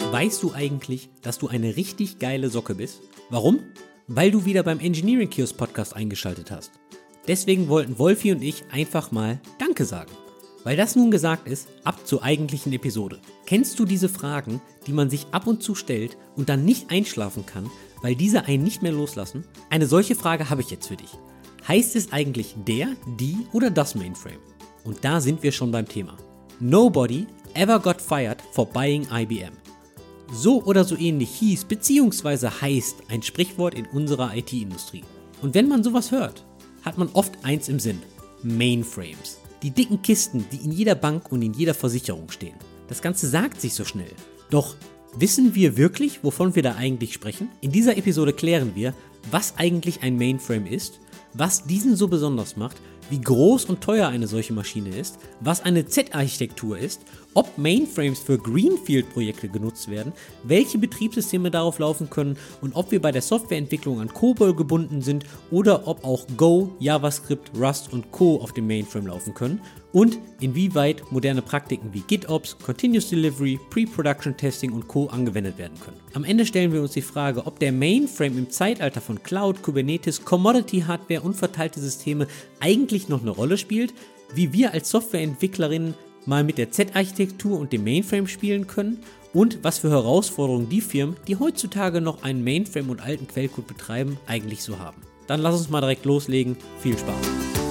Weißt du eigentlich, dass du eine richtig geile Socke bist? Warum? Weil du wieder beim Engineering Kiosk Podcast eingeschaltet hast. Deswegen wollten Wolfi und ich einfach mal Danke sagen. Weil das nun gesagt ist, ab zur eigentlichen Episode. Kennst du diese Fragen, die man sich ab und zu stellt und dann nicht einschlafen kann, weil diese einen nicht mehr loslassen? Eine solche Frage habe ich jetzt für dich. Heißt es eigentlich der, die oder das Mainframe? Und da sind wir schon beim Thema. Nobody ever got fired for buying IBM. So oder so ähnlich hieß bzw. heißt ein Sprichwort in unserer IT-Industrie. Und wenn man sowas hört, hat man oft eins im Sinn: Mainframes. Die dicken Kisten, die in jeder Bank und in jeder Versicherung stehen. Das Ganze sagt sich so schnell. Doch wissen wir wirklich, wovon wir da eigentlich sprechen? In dieser Episode klären wir, was eigentlich ein Mainframe ist, was diesen so besonders macht, wie groß und teuer eine solche Maschine ist, was eine Z-Architektur ist, ob Mainframes für Greenfield-Projekte genutzt werden, welche Betriebssysteme darauf laufen können und ob wir bei der Softwareentwicklung an COBOL gebunden sind oder ob auch Go, JavaScript, Rust und Co. auf dem Mainframe laufen können und inwieweit moderne Praktiken wie GitOps, Continuous Delivery, Pre-Production Testing und Co. angewendet werden können. Am Ende stellen wir uns die Frage, ob der Mainframe im Zeitalter von Cloud, Kubernetes, Commodity-Hardware und verteilte Systeme eigentlich noch eine Rolle spielt, wie wir als Softwareentwicklerinnen mal mit der Z-Architektur und dem Mainframe spielen können und was für Herausforderungen die Firmen, die heutzutage noch einen Mainframe und alten Quellcode betreiben, eigentlich so haben. Dann lass uns mal direkt loslegen. Viel Spaß!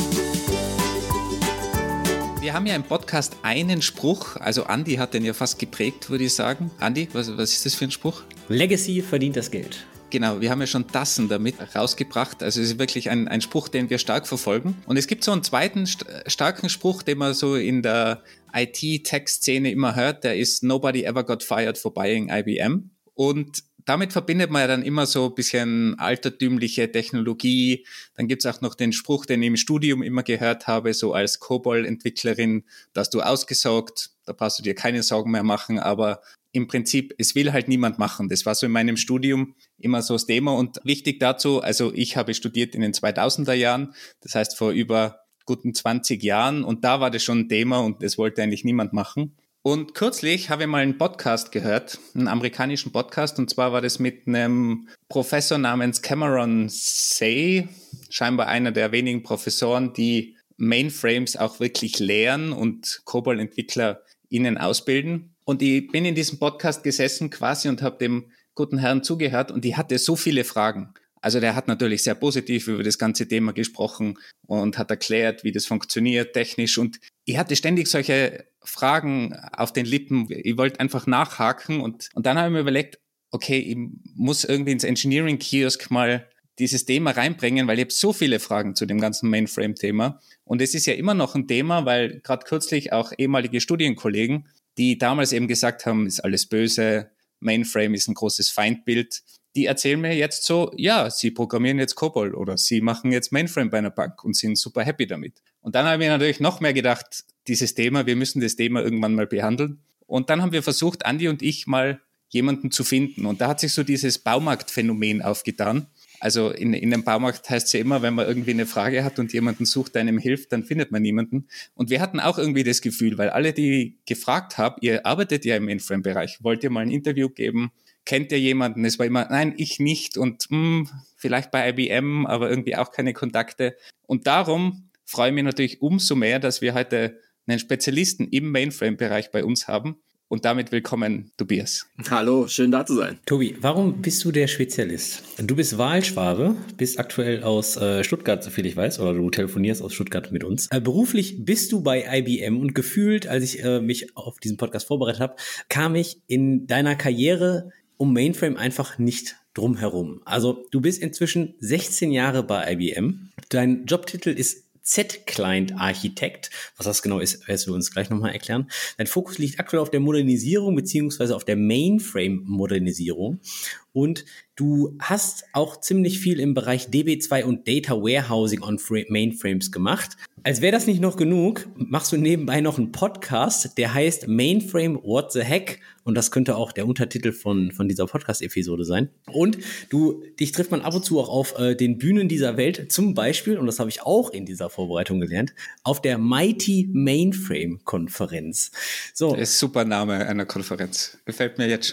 Wir haben ja im Podcast einen Spruch, also Andi hat den ja fast geprägt, würde ich sagen. Andi, was ist das für ein Spruch? Legacy verdient das Geld. Genau, wir haben ja schon Tassen damit rausgebracht. Also es ist wirklich ein Spruch, den wir stark verfolgen. Und es gibt so einen zweiten starken Spruch, den man so in der IT-Tech-Szene immer hört, der ist Nobody ever got fired for buying IBM. Und damit verbindet man ja dann immer so ein bisschen altertümliche Technologie. Dann gibt's auch noch den Spruch, den ich im Studium immer gehört habe, so als COBOL-Entwicklerin, da hast du ausgesaugt, da brauchst du dir keine Sorgen mehr machen, aber im Prinzip, es will halt niemand machen. Das war so in meinem Studium immer so das Thema. Und wichtig dazu, also ich habe studiert in den 2000er Jahren, das heißt vor über guten 20 Jahren, und da war das schon ein Thema und das wollte eigentlich niemand machen. Und kürzlich habe ich mal einen Podcast gehört, einen amerikanischen Podcast, und zwar war das mit einem Professor namens Cameron Say, scheinbar einer der wenigen Professoren, die Mainframes auch wirklich lehren und COBOL-Entwickler ihnen ausbilden. Und ich bin in diesem Podcast gesessen quasi und habe dem guten Herrn zugehört und die hatte so viele Fragen. Also der hat natürlich sehr positiv über das ganze Thema gesprochen und hat erklärt, wie das funktioniert technisch, und ich hatte ständig solche Fragen auf den Lippen. Ich wollte einfach nachhaken und dann habe ich mir überlegt, okay, ich muss irgendwie ins Engineering Kiosk mal dieses Thema reinbringen, weil ich habe so viele Fragen zu dem ganzen Mainframe-Thema. Und es ist ja immer noch ein Thema, weil gerade kürzlich auch ehemalige Studienkollegen, die damals eben gesagt haben, ist alles böse, Mainframe ist ein großes Feindbild, die erzählen mir jetzt so, ja, sie programmieren jetzt COBOL oder sie machen jetzt Mainframe bei einer Bank und sind super happy damit. Und dann habe ich mir natürlich noch mehr gedacht, dieses Thema, wir müssen das Thema irgendwann mal behandeln. Und dann haben wir versucht, Andi und ich mal jemanden zu finden. Und da hat sich so dieses Baumarktphänomen aufgetan. Also in einem Baumarkt heißt es ja immer, wenn man irgendwie eine Frage hat und jemanden sucht, der einem hilft, dann findet man niemanden. Und wir hatten auch irgendwie das Gefühl, weil alle, die ich gefragt habe, ihr arbeitet ja im Mainframe-Bereich, wollt ihr mal ein Interview geben? Kennt ihr jemanden? Es war immer, nein, ich nicht und vielleicht bei IBM, aber irgendwie auch keine Kontakte. Und darum freue ich mich natürlich umso mehr, dass wir heute einen Spezialisten im Mainframe-Bereich bei uns haben. Und damit willkommen, Tobias. Hallo, schön da zu sein. Tobi, warum bist du der Spezialist? Du bist Wahlschwabe, bist aktuell aus Stuttgart, soviel ich weiß, oder du telefonierst aus Stuttgart mit uns. Beruflich bist du bei IBM und gefühlt, als ich mich auf diesen Podcast vorbereitet habe, kam ich in deiner Karriere um Mainframe einfach nicht drum herum. Also du bist inzwischen 16 Jahre bei IBM. Dein Jobtitel ist Z-Client-Architekt. Was das genau ist, wirst du uns gleich nochmal erklären. Dein Fokus liegt aktuell auf der Modernisierung beziehungsweise auf der Mainframe-Modernisierung. Und du hast auch ziemlich viel im Bereich DB2 und Data Warehousing on Mainframes gemacht. Als wäre das nicht noch genug, machst du nebenbei noch einen Podcast, der heißt Mainframe What the Heck? Und das könnte auch der Untertitel von dieser Podcast-Episode sein. Und dich trifft man ab und zu auch auf den Bühnen dieser Welt, zum Beispiel, und das habe ich auch in dieser Vorbereitung gelernt, auf der Mighty Mainframe Konferenz. So. Das ist ein super Name einer Konferenz. Gefällt mir jetzt schon.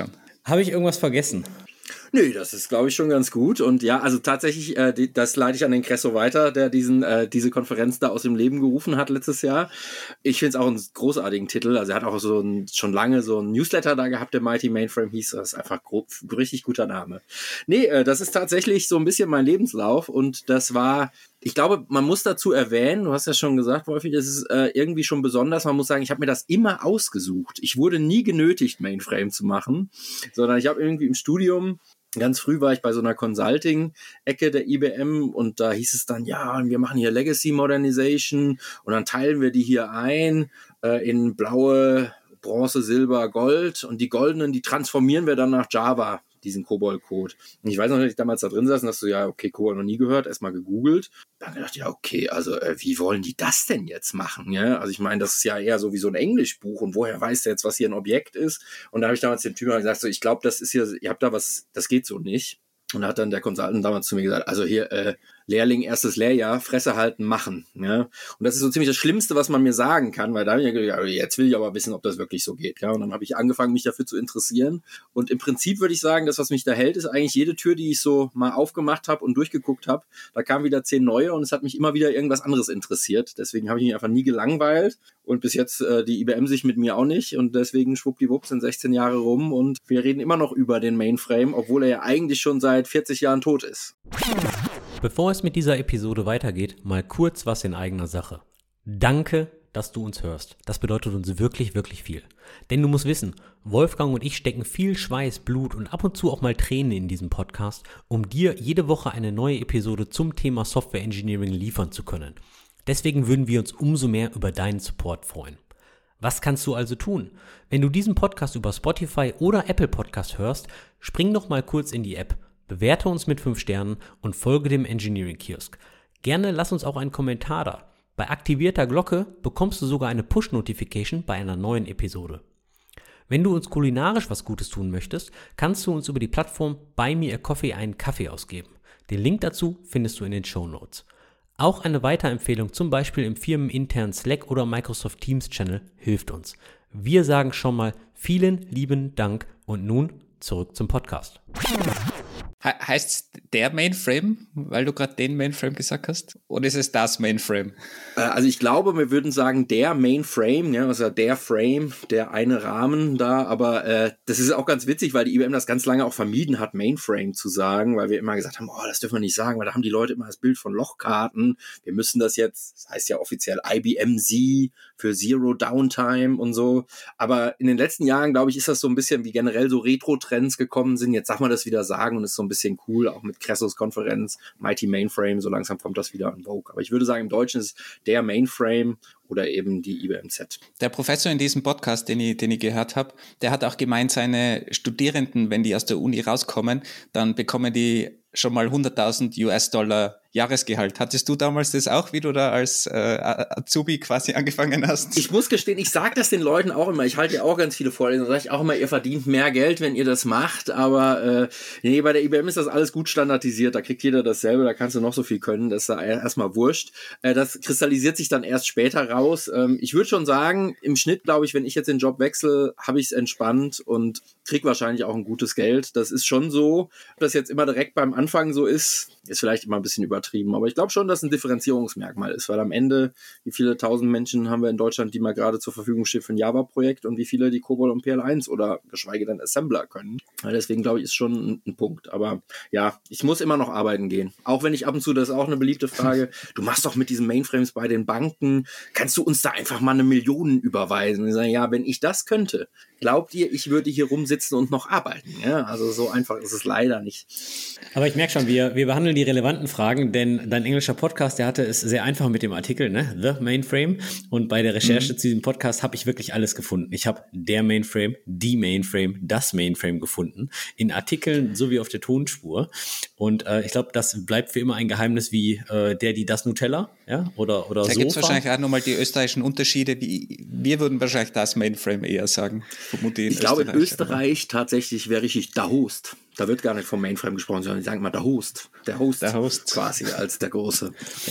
Habe ich irgendwas vergessen? Nö, das ist, glaube ich, schon ganz gut. Und ja, also tatsächlich, das leite ich an den Cresso weiter, der diese Konferenz da aus dem Leben gerufen hat letztes Jahr. Ich finde es auch einen großartigen Titel. Also er hat auch schon lange so einen Newsletter da gehabt, der Mighty Mainframe hieß. Das ist einfach richtig guter Name. Nee, das ist tatsächlich so ein bisschen mein Lebenslauf. Und das war, ich glaube, man muss dazu erwähnen, du hast ja schon gesagt, Wolfi, das ist irgendwie schon besonders. Man muss sagen, ich habe mir das immer ausgesucht. Ich wurde nie genötigt, Mainframe zu machen, sondern ich habe irgendwie im Studium, ganz früh war ich bei so einer Consulting-Ecke der IBM und da hieß es dann, ja, wir machen hier Legacy Modernization und dann teilen wir die hier ein in blaue, Bronze, Silber, Gold und die goldenen, die transformieren wir dann nach Java, diesen COBOL-Code. Und ich weiß noch, dass ich damals da drin saß und dachte so, ja, okay, COBOL noch nie gehört, erstmal gegoogelt. Dann gedacht, ja, okay, also wie wollen die das denn jetzt machen? Ja? Also ich meine, das ist ja eher so wie so ein Englischbuch und woher weiß der jetzt, was hier ein Objekt ist? Und da habe ich damals dem Typen gesagt, so, ich glaube, das ist hier, ihr habt da was, das geht so nicht. Und da hat dann der Consultant damals zu mir gesagt, also hier, Lehrling, erstes Lehrjahr, Fresse halten, machen. Ja? Und das ist so ziemlich das Schlimmste, was man mir sagen kann, weil da habe ich ja gedacht, ja, jetzt will ich aber wissen, ob das wirklich so geht. Ja? Und dann habe ich angefangen, mich dafür zu interessieren. Und im Prinzip würde ich sagen, das, was mich da hält, ist eigentlich jede Tür, die ich so mal aufgemacht habe und durchgeguckt habe. Da kamen wieder 10 neue und es hat mich immer wieder irgendwas anderes interessiert. Deswegen habe ich mich einfach nie gelangweilt. Und bis jetzt die IBM sich mit mir auch nicht. Und deswegen schwuppdiwupp sind 16 Jahre rum und wir reden immer noch über den Mainframe, obwohl er ja eigentlich schon seit 40 Jahren tot ist. Bevor es mit dieser Episode weitergeht, mal kurz was in eigener Sache. Danke, dass du uns hörst. Das bedeutet uns wirklich, wirklich viel. Denn du musst wissen, Wolfgang und ich stecken viel Schweiß, Blut und ab und zu auch mal Tränen in diesem Podcast, um dir jede Woche eine neue Episode zum Thema Software Engineering liefern zu können. Deswegen würden wir uns umso mehr über deinen Support freuen. Was kannst du also tun? Wenn du diesen Podcast über Spotify oder Apple Podcast hörst, spring doch mal kurz in die App, bewerte uns mit 5 Sternen und folge dem Engineering Kiosk. Gerne lass uns auch einen Kommentar da. Bei aktivierter Glocke bekommst du sogar eine Push-Notification bei einer neuen Episode. Wenn du uns kulinarisch was Gutes tun möchtest, kannst du uns über die Plattform Buy Me a Coffee einen Kaffee ausgeben. Den Link dazu findest du in den Shownotes. Auch eine Weiterempfehlung, zum Beispiel im firmeninternen Slack oder Microsoft Teams Channel, hilft uns. Wir sagen schon mal vielen lieben Dank und nun zurück zum Podcast. Heißt der Mainframe, weil du gerade den Mainframe gesagt hast? Oder ist es das Mainframe? Also ich glaube, wir würden sagen der Mainframe, ja, also der Frame, der eine Rahmen da, aber das ist auch ganz witzig, weil die IBM das ganz lange auch vermieden hat, Mainframe zu sagen, weil wir immer gesagt haben, das dürfen wir nicht sagen, weil da haben die Leute immer das Bild von Lochkarten. Wir müssen das jetzt, das heißt ja offiziell IBM Z für Zero Downtime und so. Aber in den letzten Jahren, glaube ich, ist das so ein bisschen wie generell so Retro-Trends gekommen sind. Jetzt darf man das wieder sagen und ist so ein bisschen cool, auch mit Cressos Konferenz, Mighty Mainframe, so langsam kommt das wieder an Vogue. Aber ich würde sagen, im Deutschen ist der Mainframe oder eben die IBM Z. Der Professor in diesem Podcast, den ich gehört habe, der hat auch gemeint, seine Studierenden, wenn die aus der Uni rauskommen, dann bekommen die schon mal 100.000 US-Dollar Jahresgehalt. Hattest du damals das auch, wie du da als Azubi quasi angefangen hast? Ich muss gestehen, ich sage das den Leuten auch immer. Ich halte ja auch ganz viele Vorlesungen. Sage ich auch immer, ihr verdient mehr Geld, wenn ihr das macht. Aber nee, bei der IBM ist das alles gut standardisiert. Da kriegt jeder dasselbe. Da kannst du noch so viel können. Das ist da erstmal wurscht. Das kristallisiert sich dann erst später raus. Ich würde schon sagen, im Schnitt, glaube ich, wenn ich jetzt den Job wechsle, habe ich es entspannt und kriege wahrscheinlich auch ein gutes Geld. Das ist schon so. Ob das jetzt immer direkt beim Anfang so ist vielleicht immer ein bisschen übertrieben. Aber ich glaube schon, dass ein Differenzierungsmerkmal ist, weil am Ende, wie viele 1000 Menschen haben wir in Deutschland, die mal gerade zur Verfügung stehen für ein Java-Projekt und wie viele die COBOL und PL1 oder geschweige denn Assembler können. Deswegen glaube ich, ist schon ein Punkt. Aber ja, ich muss immer noch arbeiten gehen. Auch wenn ich ab und zu, das ist auch eine beliebte Frage, du machst doch mit diesen Mainframes bei den Banken, kannst du uns da einfach mal 1 Million überweisen? Und ich sage, ja, wenn ich das könnte, glaubt ihr, ich würde hier rumsitzen und noch arbeiten? Ja, also so einfach ist es leider nicht. Aber ich merke schon, wir behandeln die relevanten Fragen, denn dein englischer Podcast, der hatte es sehr einfach mit dem Artikel, ne? The Mainframe. Und bei der Recherche zu diesem Podcast habe ich wirklich alles gefunden. Ich habe der Mainframe, die Mainframe, das Mainframe gefunden. In Artikeln sowie auf der Tonspur. Und ich glaube, das bleibt für immer ein Geheimnis wie das Nutella, ja? Oder da Sofa. Da gibt es wahrscheinlich auch nochmal die österreichischen Unterschiede. Wir würden wahrscheinlich das Mainframe eher sagen. Ich glaube, in Österreich tatsächlich wäre richtig der Host. Da wird gar nicht vom Mainframe gesprochen, sondern die sagen immer der Host. Der Host quasi als der Große.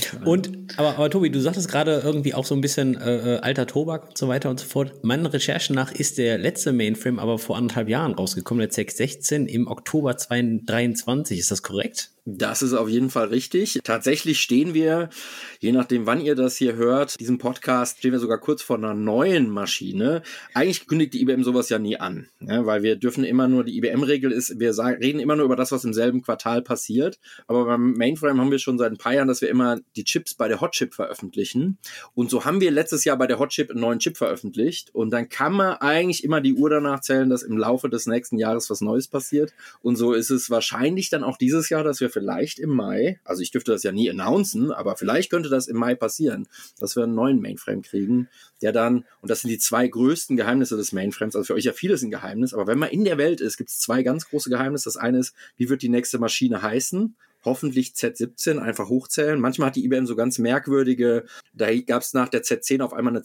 Aber Tobi, du sagtest gerade irgendwie auch so ein bisschen alter Tobak und so weiter und so fort. Meinen Recherchen nach ist der letzte Mainframe aber vor 1,5 Jahren rausgekommen, der ZX16 im Oktober 2023. Ist das korrekt? Das ist auf jeden Fall richtig. Tatsächlich stehen wir, je nachdem wann ihr das hier hört, diesem Podcast, stehen wir sogar kurz vor einer neuen Maschine. Eigentlich kündigt die IBM sowas ja nie an, ja, weil wir dürfen immer nur, die IBM-Regel ist, wir reden immer nur über das, was im selben Quartal passiert. Aber beim Mainframe haben wir schon seit ein paar Jahren, dass wir immer die Chips bei der Hotchip veröffentlichen. Und so haben wir letztes Jahr bei der Hotchip einen neuen Chip veröffentlicht. Und dann kann man eigentlich immer die Uhr danach zählen, dass im Laufe des nächsten Jahres was Neues passiert. Und so ist es wahrscheinlich dann auch dieses Jahr, dass wir vielleicht im Mai, also ich dürfte das ja nie announcen, aber vielleicht könnte das im Mai passieren, dass wir einen neuen Mainframe kriegen, der dann, und das sind die 2 größten Geheimnisse des Mainframes, also für euch ja vieles ein Geheimnis, aber wenn man in der Welt ist, gibt es 2 ganz große Geheimnisse. Das eine ist, wie wird die nächste Maschine heißen? Hoffentlich Z17, einfach hochzählen. Manchmal hat die IBM so ganz merkwürdige, da gab es nach der Z10 auf einmal eine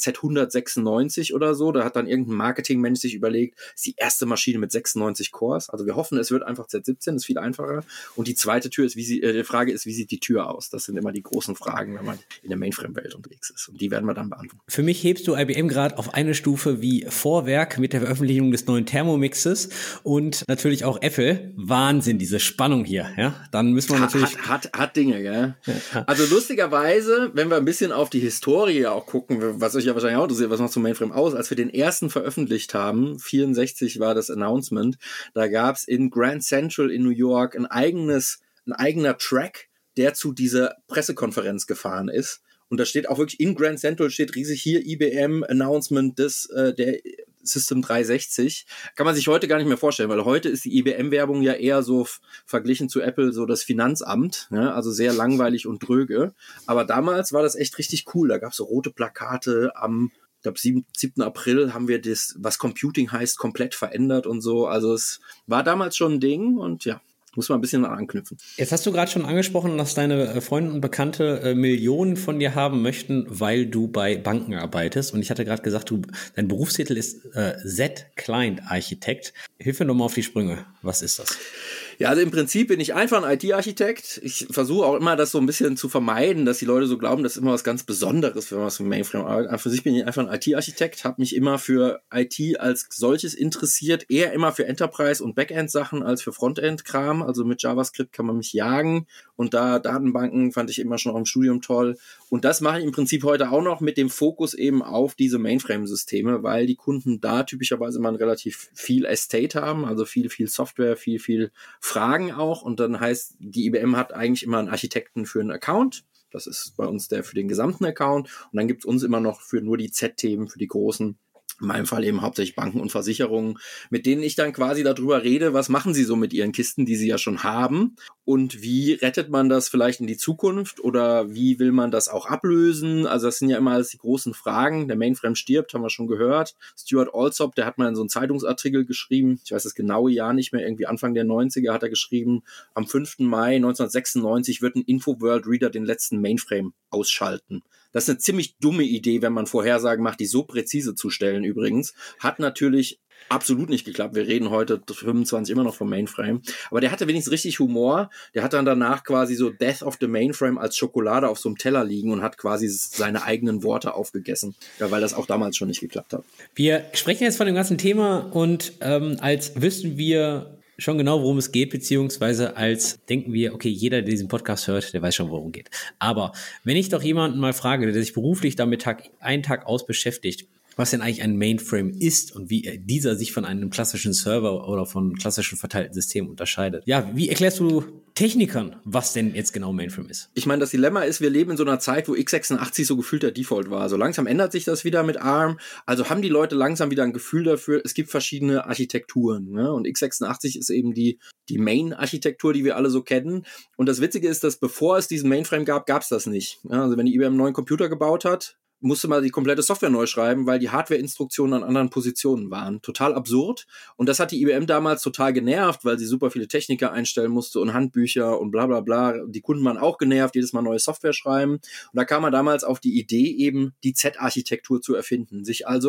Z196 oder so, da hat dann irgendein Marketingmensch sich überlegt, ist die erste Maschine mit 96 Cores, also wir hoffen, es wird einfach Z17, ist viel einfacher. Und die zweite Tür ist, die Frage ist, wie sieht die Tür aus? Das sind immer die großen Fragen, wenn man in der Mainframe-Welt unterwegs ist. Und die werden wir dann beantworten. Für mich hebst du IBM gerade auf eine Stufe wie Vorwerk mit der Veröffentlichung des neuen Thermomixes und natürlich auch Apple. Wahnsinn, diese Spannung hier, ja. Dann müssen wir Hat Dinge, gell? Ja. Also lustigerweise, wenn wir ein bisschen auf die Historie auch gucken, was euch ja wahrscheinlich auch interessiert, was macht so Mainframe aus, als wir den ersten veröffentlicht haben, 64 war das Announcement, da gab es in Grand Central in New York ein eigener Track, der zu dieser Pressekonferenz gefahren ist. Und da steht auch wirklich in Grand Central steht riesig hier IBM Announcement der System 360. Kann man sich heute gar nicht mehr vorstellen, weil heute ist die IBM-Werbung ja eher so verglichen zu Apple so das Finanzamt, ja, also sehr langweilig und dröge. Aber damals war das echt richtig cool. Da gab es so rote Plakate am, ich glaube, 7. April haben wir das, was Computing heißt, komplett verändert und so. Also es war damals schon ein Ding und ja. Muss man ein bisschen anknüpfen. Jetzt hast du gerade schon angesprochen, dass deine Freunde und Bekannte Millionen von dir haben möchten, weil du bei Banken arbeitest. Und ich hatte gerade gesagt, dein Berufstitel ist Z-Client-Architekt. Hilf mir doch mal auf die Sprünge. Was ist das? Ja, also im Prinzip bin ich einfach ein IT-Architekt. Ich versuche auch immer, das so ein bisschen zu vermeiden, dass die Leute so glauben, das ist immer was ganz Besonderes, wenn man was mit Mainframe arbeitet. Für sich bin ich einfach ein IT-Architekt, habe mich immer für IT als solches interessiert, eher immer für Enterprise- und Backend-Sachen als für Frontend-Kram. Also mit JavaScript kann man mich jagen. Und da Datenbanken fand ich immer schon auch im Studium toll. Und das mache ich im Prinzip heute auch noch mit dem Fokus eben auf diese Mainframe-Systeme, weil die Kunden da typischerweise immer relativ viel Estate haben, also viel Software, viel Fragen auch. Und dann heißt, die IBM hat eigentlich immer einen Architekten für einen Account. Das ist bei uns der für den gesamten Account. Und dann gibt es uns immer noch für nur die Z-Themen, für die großen. In meinem Fall eben hauptsächlich Banken und Versicherungen, mit denen ich dann quasi darüber rede, was machen sie so mit ihren Kisten, die sie ja schon haben und wie rettet man das vielleicht in die Zukunft oder wie will man das auch ablösen? Also das sind ja immer alles die großen Fragen. Der Mainframe stirbt, haben wir schon gehört. Stuart Alsop, der hat mal in so einen Zeitungsartikel geschrieben, ich weiß das genaue Jahr nicht mehr, irgendwie Anfang der 90er hat er geschrieben, am 5. Mai 1996 wird ein InfoWorld-Reader den letzten Mainframe ausschalten. Das ist eine ziemlich dumme Idee, wenn man Vorhersagen macht, die so präzise zu stellen übrigens. Hat natürlich absolut nicht geklappt. Wir reden heute 25 immer noch vom Mainframe. Aber der hatte wenigstens richtig Humor. Der hat dann danach quasi so Death of the Mainframe als Schokolade auf so einem Teller liegen und hat quasi seine eigenen Worte aufgegessen. Ja, weil das auch damals schon nicht geklappt hat. Wir sprechen jetzt von dem ganzen Thema und als wüssten wir schon genau, worum es geht, beziehungsweise als denken wir, okay, jeder, der diesen Podcast hört, der weiß schon, worum es geht. Aber wenn ich doch jemanden mal frage, der sich beruflich damit einen Tag aus beschäftigt, was denn eigentlich ein Mainframe ist und wie dieser sich von einem klassischen Server oder von klassischen verteilten Systemen unterscheidet. Ja, wie erklärst du Technikern, was denn jetzt genau Mainframe ist? Ich meine, das Dilemma ist, wir leben in so einer Zeit, wo x86 so gefühlt der Default war. So langsam ändert sich das wieder mit ARM. Also haben die Leute langsam wieder ein Gefühl dafür, es gibt verschiedene Architekturen. Ne? Und x86 ist eben die Main-Architektur, die wir alle so kennen. Und das Witzige ist, dass bevor es diesen Mainframe gab, gab es das nicht. Ja, also wenn die IBM einen neuen Computer gebaut hat, musste man die komplette Software neu schreiben, weil die Hardware-Instruktionen an anderen Positionen waren. Total absurd. Und das hat die IBM damals total genervt, weil sie super viele Techniker einstellen musste und Handbücher und bla bla bla. Die Kunden waren auch genervt, jedes Mal neue Software schreiben. Und da kam man damals auf die Idee, eben die Z-Architektur zu erfinden. Sich also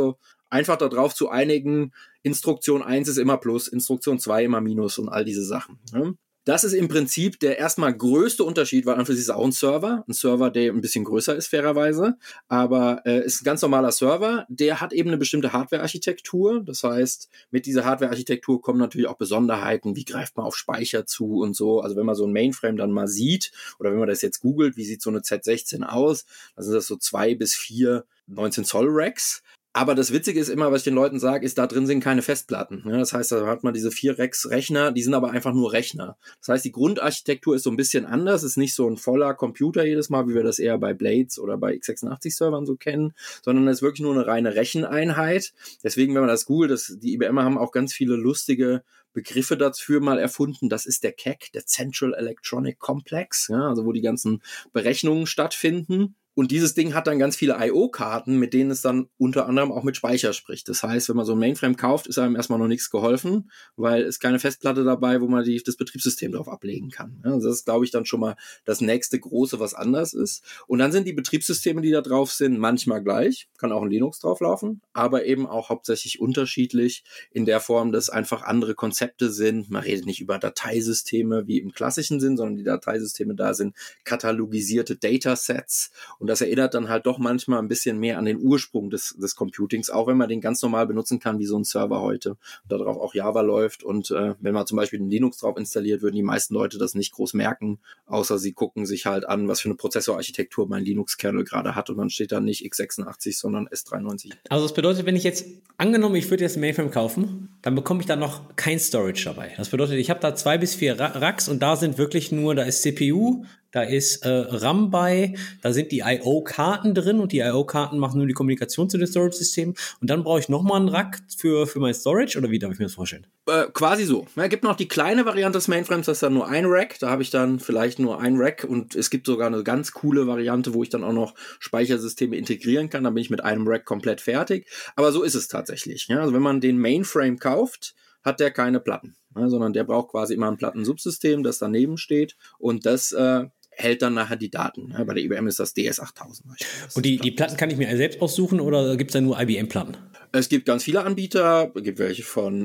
einfach darauf zu einigen, Instruktion 1 ist immer Plus, Instruktion 2 immer Minus und all diese Sachen. Ne? Das ist im Prinzip der erstmal größte Unterschied, weil an für sich ist auch ein Server, der ein bisschen größer ist, fairerweise, aber ist ein ganz normaler Server, der hat eben eine bestimmte Hardware-Architektur, das heißt, mit dieser Hardware-Architektur kommen natürlich auch Besonderheiten, wie greift man auf Speicher zu und so, also wenn man so ein Mainframe dann mal sieht, oder wenn man das jetzt googelt, wie sieht so eine Z16 aus, dann sind das so 2 bis 4 19-Zoll-Racks. Aber das Witzige ist immer, was ich den Leuten sage, ist, da drin sind keine Festplatten. Ja, das heißt, da hat man diese 4 Racks-Rechner, die sind aber einfach nur Rechner. Das heißt, die Grundarchitektur ist so ein bisschen anders, ist nicht so ein voller Computer jedes Mal, wie wir das eher bei Blades oder bei x86-Servern so kennen, sondern es ist wirklich nur eine reine Recheneinheit. Deswegen, wenn man das googelt, die IBMer haben auch ganz viele lustige Begriffe dafür mal erfunden. Das ist der CEC, der Central Electronic Complex, ja, also wo die ganzen Berechnungen stattfinden. Und dieses Ding hat dann ganz viele I/O-Karten, mit denen es dann unter anderem auch mit Speicher spricht. Das heißt, wenn man so ein Mainframe kauft, ist einem erstmal noch nichts geholfen, weil es keine Festplatte dabei, wo man das Betriebssystem drauf ablegen kann. Ja, also das ist, glaube ich, dann schon mal das nächste große, was anders ist. Und dann sind die Betriebssysteme, die da drauf sind, manchmal gleich. Kann auch ein Linux drauflaufen, aber eben auch hauptsächlich unterschiedlich in der Form, dass einfach andere Konzepte sind. Man redet nicht über Dateisysteme wie im klassischen Sinn, sondern die Dateisysteme da sind katalogisierte Datasets. Und das erinnert dann halt doch manchmal ein bisschen mehr an den Ursprung des Computings, auch wenn man den ganz normal benutzen kann, wie so ein Server heute. Und darauf auch Java läuft. Und wenn man zum Beispiel einen Linux drauf installiert, würden die meisten Leute das nicht groß merken, außer sie gucken sich halt an, was für eine Prozessorarchitektur mein Linux-Kernel gerade hat. Und dann steht da nicht x86, sondern S93. Also das bedeutet, wenn ich jetzt, angenommen, ich würde jetzt ein Mainframe kaufen, dann bekomme ich da noch kein Storage dabei. Das bedeutet, ich habe da 2 bis 4 Racks und da sind wirklich nur, da ist CPU, da ist RAM bei, da sind die I/O-Karten drin und die I/O-Karten machen nur die Kommunikation zu den Storage-Systemen und dann brauche ich nochmal einen Rack für mein Storage oder wie darf ich mir das vorstellen? Quasi so. Es gibt noch die kleine Variante des Mainframes, das ist dann nur ein Rack, da habe ich dann vielleicht nur ein Rack und es gibt sogar eine ganz coole Variante, wo ich dann auch noch Speichersysteme integrieren kann, dann bin ich mit einem Rack komplett fertig, aber so ist es tatsächlich. Ja? Also wenn man den Mainframe kauft, hat der keine Platten, sondern der braucht quasi immer ein Plattensubsystem, das daneben steht und das hält dann nachher die Daten. Ja, bei der IBM ist das DS8000. Und die Platten kann ich mir selbst aussuchen oder gibt es da nur IBM-Platten? Es gibt ganz viele Anbieter, es gibt welche von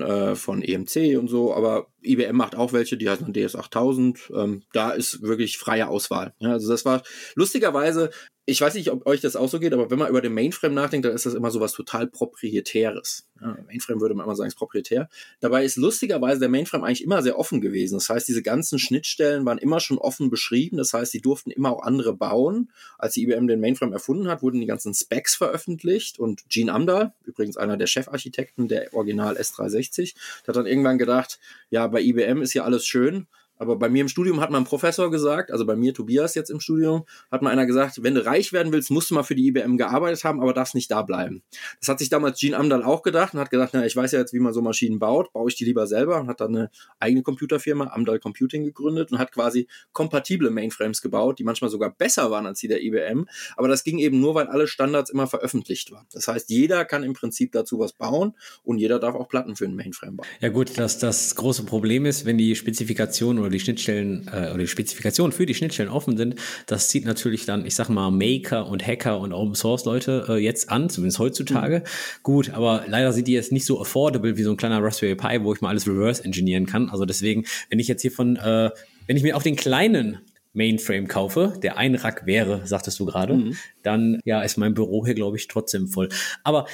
EMC und so, aber IBM macht auch welche, die heißen DS8000. Da ist wirklich freie Auswahl. Ja, also das war lustigerweise, ich weiß nicht, ob euch das auch so geht, aber wenn man über den Mainframe nachdenkt, dann ist das immer so was total Proprietäres. Ja, Mainframe würde man immer sagen, ist proprietär. Dabei ist lustigerweise der Mainframe eigentlich immer sehr offen gewesen. Das heißt, diese ganzen Schnittstellen waren immer schon offen beschrieben. Das heißt, die durften immer auch andere bauen. Als die IBM den Mainframe erfunden hat, wurden die ganzen Specs veröffentlicht und Gene Amdahl, übrigens einer der Chefarchitekten der Original S360, hat dann irgendwann gedacht, ja, bei IBM ist ja alles schön, aber bei mir im Studium hat mal ein Professor gesagt, also bei mir Tobias jetzt im Studium, hat mal einer gesagt, wenn du reich werden willst, musst du mal für die IBM gearbeitet haben, aber darfst nicht da bleiben. Das hat sich damals Gene Amdahl auch gedacht und hat gedacht, na, ich weiß ja jetzt, wie man so Maschinen baut, baue ich die lieber selber und hat dann eine eigene Computerfirma, Amdahl Computing, gegründet und hat quasi kompatible Mainframes gebaut, die manchmal sogar besser waren als die der IBM, aber das ging eben nur, weil alle Standards immer veröffentlicht waren. Das heißt, jeder kann im Prinzip dazu was bauen und jeder darf auch Platten für einen Mainframe bauen. Ja gut, das große Problem ist, wenn die Spezifikationen oder die Schnittstellen oder die Spezifikationen für die Schnittstellen offen sind, das zieht natürlich dann, ich sag mal, Maker und Hacker und Open Source Leute jetzt an, zumindest heutzutage. Gut, aber leider sind die jetzt nicht so affordable wie so ein kleiner Raspberry Pi, wo ich mal alles reverse engineeren kann. Also deswegen, wenn ich jetzt hier wenn ich mir auf den kleinen Mainframe kaufe, der ein Rack wäre, sagtest du gerade, dann ja ist mein Büro hier, glaube ich, trotzdem voll. Aber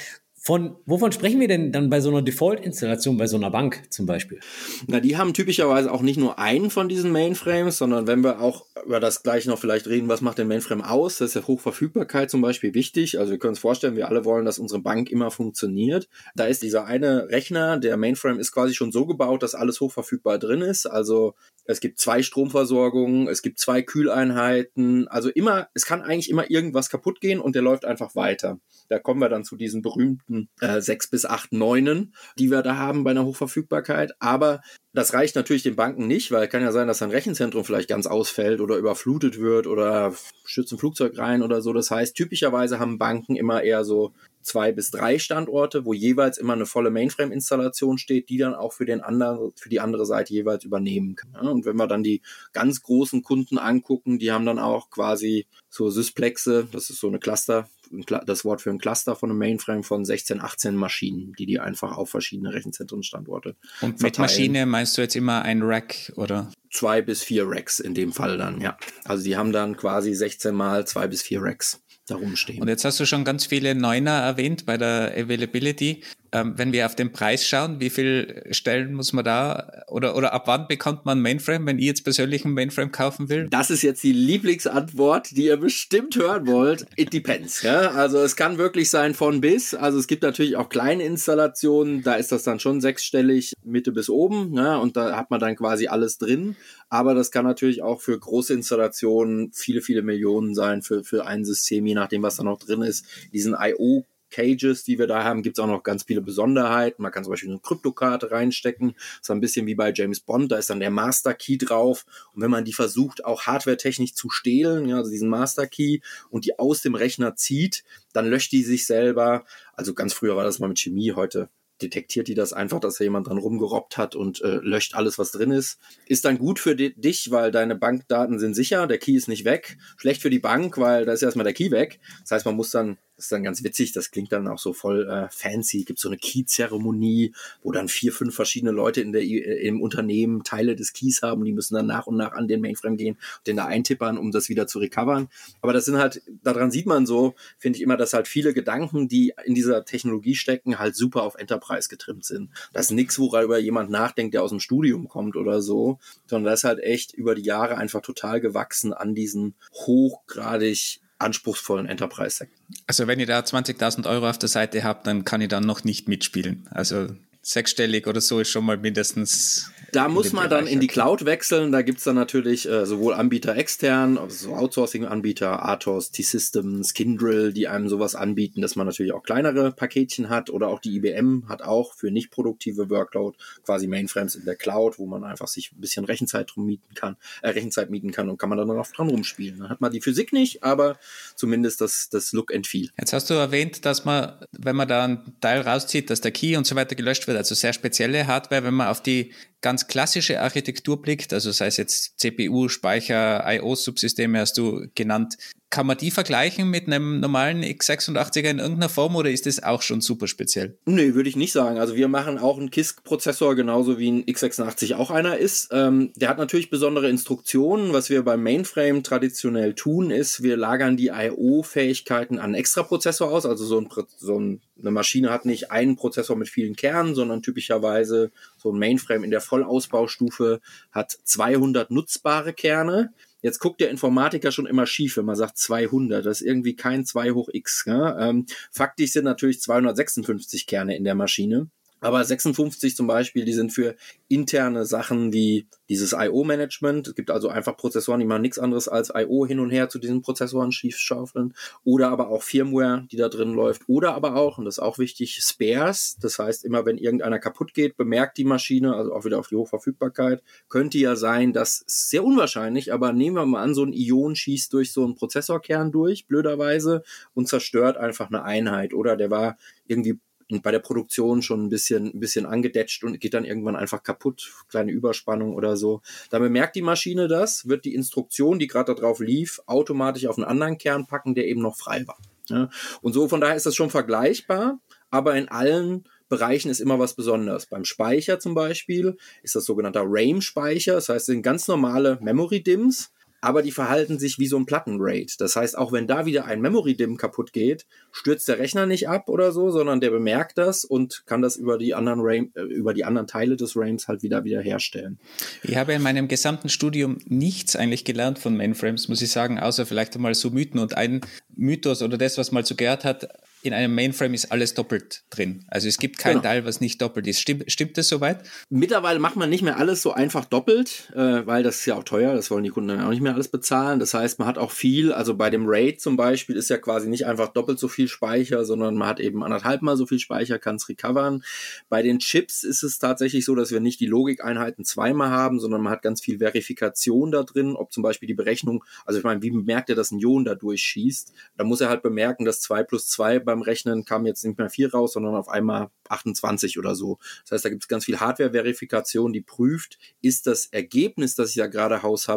wovon sprechen wir denn dann bei so einer Default-Installation, bei so einer Bank zum Beispiel? Na, die haben typischerweise auch nicht nur einen von diesen Mainframes, sondern wenn wir auch über das gleich noch vielleicht reden, was macht den Mainframe aus, das ist ja Hochverfügbarkeit zum Beispiel wichtig. Also wir können uns vorstellen, wir alle wollen, dass unsere Bank immer funktioniert. Da ist dieser eine Rechner, der Mainframe ist quasi schon so gebaut, dass alles hochverfügbar drin ist. Also es gibt 2 Stromversorgungen, es gibt 2 Kühleinheiten. Also es kann eigentlich immer irgendwas kaputt gehen und der läuft einfach weiter. Da kommen wir dann zu diesen berühmten 6 bis 8 Neunen, die wir da haben bei einer Hochverfügbarkeit. Aber das reicht natürlich den Banken nicht, weil kann ja sein, dass ein Rechenzentrum vielleicht ganz ausfällt oder überflutet wird oder stürzt ein Flugzeug rein oder so. Das heißt, typischerweise haben Banken immer eher so 2 bis 3 Standorte, wo jeweils immer eine volle Mainframe-Installation steht, die dann auch für die andere Seite jeweils übernehmen kann. Ja, und wenn wir dann die ganz großen Kunden angucken, die haben dann auch quasi so Sysplexe, das ist so eine Cluster das Wort für ein Cluster von einem Mainframe von 16, 18 Maschinen, die einfach auf verschiedene Rechenzentrenstandorte Und mit verteilen. Maschine meinst du jetzt immer ein Rack, oder? 2 bis 4 Racks in dem Fall dann, ja. Also die haben dann quasi 16 mal 2 bis 4 Racks da rumstehen. Und jetzt hast du schon ganz viele Neuner erwähnt bei der Availability. Wenn wir auf den Preis schauen, wie viel Stellen muss man da oder ab wann bekommt man Mainframe, wenn ich jetzt persönlich einen Mainframe kaufen will? Das ist jetzt die Lieblingsantwort, die ihr bestimmt hören wollt. It depends. Ja? Also es kann wirklich sein von bis. Also es gibt natürlich auch kleine Installationen, da ist das dann schon sechsstellig Mitte bis oben, ja? Und da hat man dann quasi alles drin. Aber das kann natürlich auch für große Installationen viele, viele Millionen sein für ein System, je nachdem, was da noch drin ist. Diesen I/O-Cages, die wir da haben, gibt es auch noch ganz viele Besonderheiten. Man kann zum Beispiel eine Kryptokarte reinstecken. Das ist ein bisschen wie bei James Bond. Da ist dann der Master Key drauf. Und wenn man die versucht, auch hardwaretechnisch zu stehlen, ja, also diesen Master Key, und die aus dem Rechner zieht, dann löscht die sich selber. Also ganz früher war das mal mit Chemie, heute detektiert die das einfach, dass da jemand dran rumgerobbt hat und löscht alles, was drin ist. Ist dann gut für dich, weil deine Bankdaten sind sicher, der Key ist nicht weg. Schlecht für die Bank, weil da ist erstmal der Key weg. Das heißt, man muss dann, das ist dann ganz witzig, das klingt dann auch so voll fancy, gibt so eine Key-Zeremonie, wo dann 4, 5 verschiedene Leute im Unternehmen Teile des Keys haben, die müssen dann nach und nach an den Mainframe gehen und den da eintippern, um das wieder zu recovern. Aber das sind halt, daran sieht man so, finde ich immer, dass halt viele Gedanken, die in dieser Technologie stecken, halt super auf Enterprise getrimmt sind. Das ist nichts, worüber jemand nachdenkt, der aus dem Studium kommt oder so, sondern das ist halt echt über die Jahre einfach total gewachsen an diesen hochgradig anspruchsvollen Enterprise-Sektor. Also wenn ihr da 20.000 Euro auf der Seite habt, dann kann ich dann noch nicht mitspielen. Also sechsstellig oder so ist schon mal mindestens. Da muss man dann in die Cloud wechseln. Da gibt's dann natürlich sowohl Anbieter extern, also so Outsourcing-Anbieter, Atos, T-Systems, Kyndryl, die einem sowas anbieten, dass man natürlich auch kleinere Paketchen hat. Oder auch die IBM hat auch für nicht produktive Workload quasi Mainframes in der Cloud, wo man einfach sich ein bisschen Rechenzeit mieten kann und kann man dann auch dran rumspielen. Dann hat man die Physik nicht, aber zumindest das Look and Feel. Jetzt hast du erwähnt, dass man, wenn man da einen Teil rauszieht, dass der Key und so weiter gelöscht wird, also sehr spezielle Hardware. Wenn man auf die ganz klassische Architektur blickt, also sei es jetzt CPU, Speicher, I/O-Subsysteme hast du genannt, kann man die vergleichen mit einem normalen x86er in irgendeiner Form oder ist das auch schon super speziell? Nee, würde ich nicht sagen. Also wir machen auch einen CISC-Prozessor, genauso wie ein x86 auch einer ist. Der hat natürlich besondere Instruktionen. Was wir beim Mainframe traditionell tun, ist, wir lagern die I/O-Fähigkeiten an einen Extraprozessor aus. Also eine Maschine hat nicht einen Prozessor mit vielen Kernen, sondern typischerweise so ein Mainframe in der Vollausbaustufe hat 200 nutzbare Kerne. Jetzt guckt der Informatiker schon immer schief, wenn man sagt 200. Das ist irgendwie kein 2 hoch x. Ja? Faktisch sind natürlich 256 Kerne in der Maschine. Aber 56 zum Beispiel, die sind für interne Sachen wie dieses I/O-Management. Es gibt also einfach Prozessoren, die machen nichts anderes als I/O hin und her zu diesen Prozessoren schiefschaufeln. Oder aber auch Firmware, die da drin läuft. Oder aber auch, und das ist auch wichtig, Spares. Das heißt, immer wenn irgendeiner kaputt geht, bemerkt die Maschine, also auch wieder auf die Hochverfügbarkeit, könnte ja sein, das ist sehr unwahrscheinlich, aber nehmen wir mal an, so ein Ion schießt durch so einen Prozessorkern durch, blöderweise, und zerstört einfach eine Einheit. Oder der war irgendwie bei der Produktion schon ein bisschen angedetscht und geht dann irgendwann einfach kaputt, kleine Überspannung oder so. Dann bemerkt die Maschine das, wird die Instruktion, die gerade da drauf lief, automatisch auf einen anderen Kern packen, der eben noch frei war. Ja? Und so, von daher ist das schon vergleichbar, aber in allen Bereichen ist immer was Besonderes. Beim Speicher zum Beispiel ist das sogenannter RAM-Speicher, das heißt, es sind ganz normale Memory-DIMMs, aber die verhalten sich wie so ein Platten-RAID. Das heißt, auch wenn da wieder ein Memory-DIMM kaputt geht, stürzt der Rechner nicht ab oder so, sondern der bemerkt das und kann das über die anderen Teile des RAMs halt wieder herstellen. Ich habe in meinem gesamten Studium nichts eigentlich gelernt von Mainframes, muss ich sagen, außer vielleicht einmal so Mythen. Und ein Mythos oder das, was man so gehört hat, in einem Mainframe ist alles doppelt drin. Also es gibt kein Teil, was nicht doppelt ist. Stimmt das soweit? Mittlerweile macht man nicht mehr alles so einfach doppelt, weil das ist ja auch teuer, das wollen die Kunden dann auch nicht mehr alles bezahlen. Das heißt, man hat auch viel, also bei dem RAID zum Beispiel ist ja quasi nicht einfach doppelt so viel Speicher, sondern man hat eben 1,5 mal so viel Speicher, kann es recovern. Bei den Chips ist es tatsächlich so, dass wir nicht die Logikeinheiten zweimal haben, sondern man hat ganz viel Verifikation da drin, ob zum Beispiel die Berechnung, also ich meine, wie bemerkt er, dass ein Ion da durchschießt? Da muss er halt bemerken, dass 2 plus 2 beim Rechnen kam jetzt nicht mehr 4 raus, sondern auf einmal 28 oder so. Das heißt, da gibt es ganz viel Hardware-Verifikation, die prüft, ist das Ergebnis, das ich da gerade Haus habe,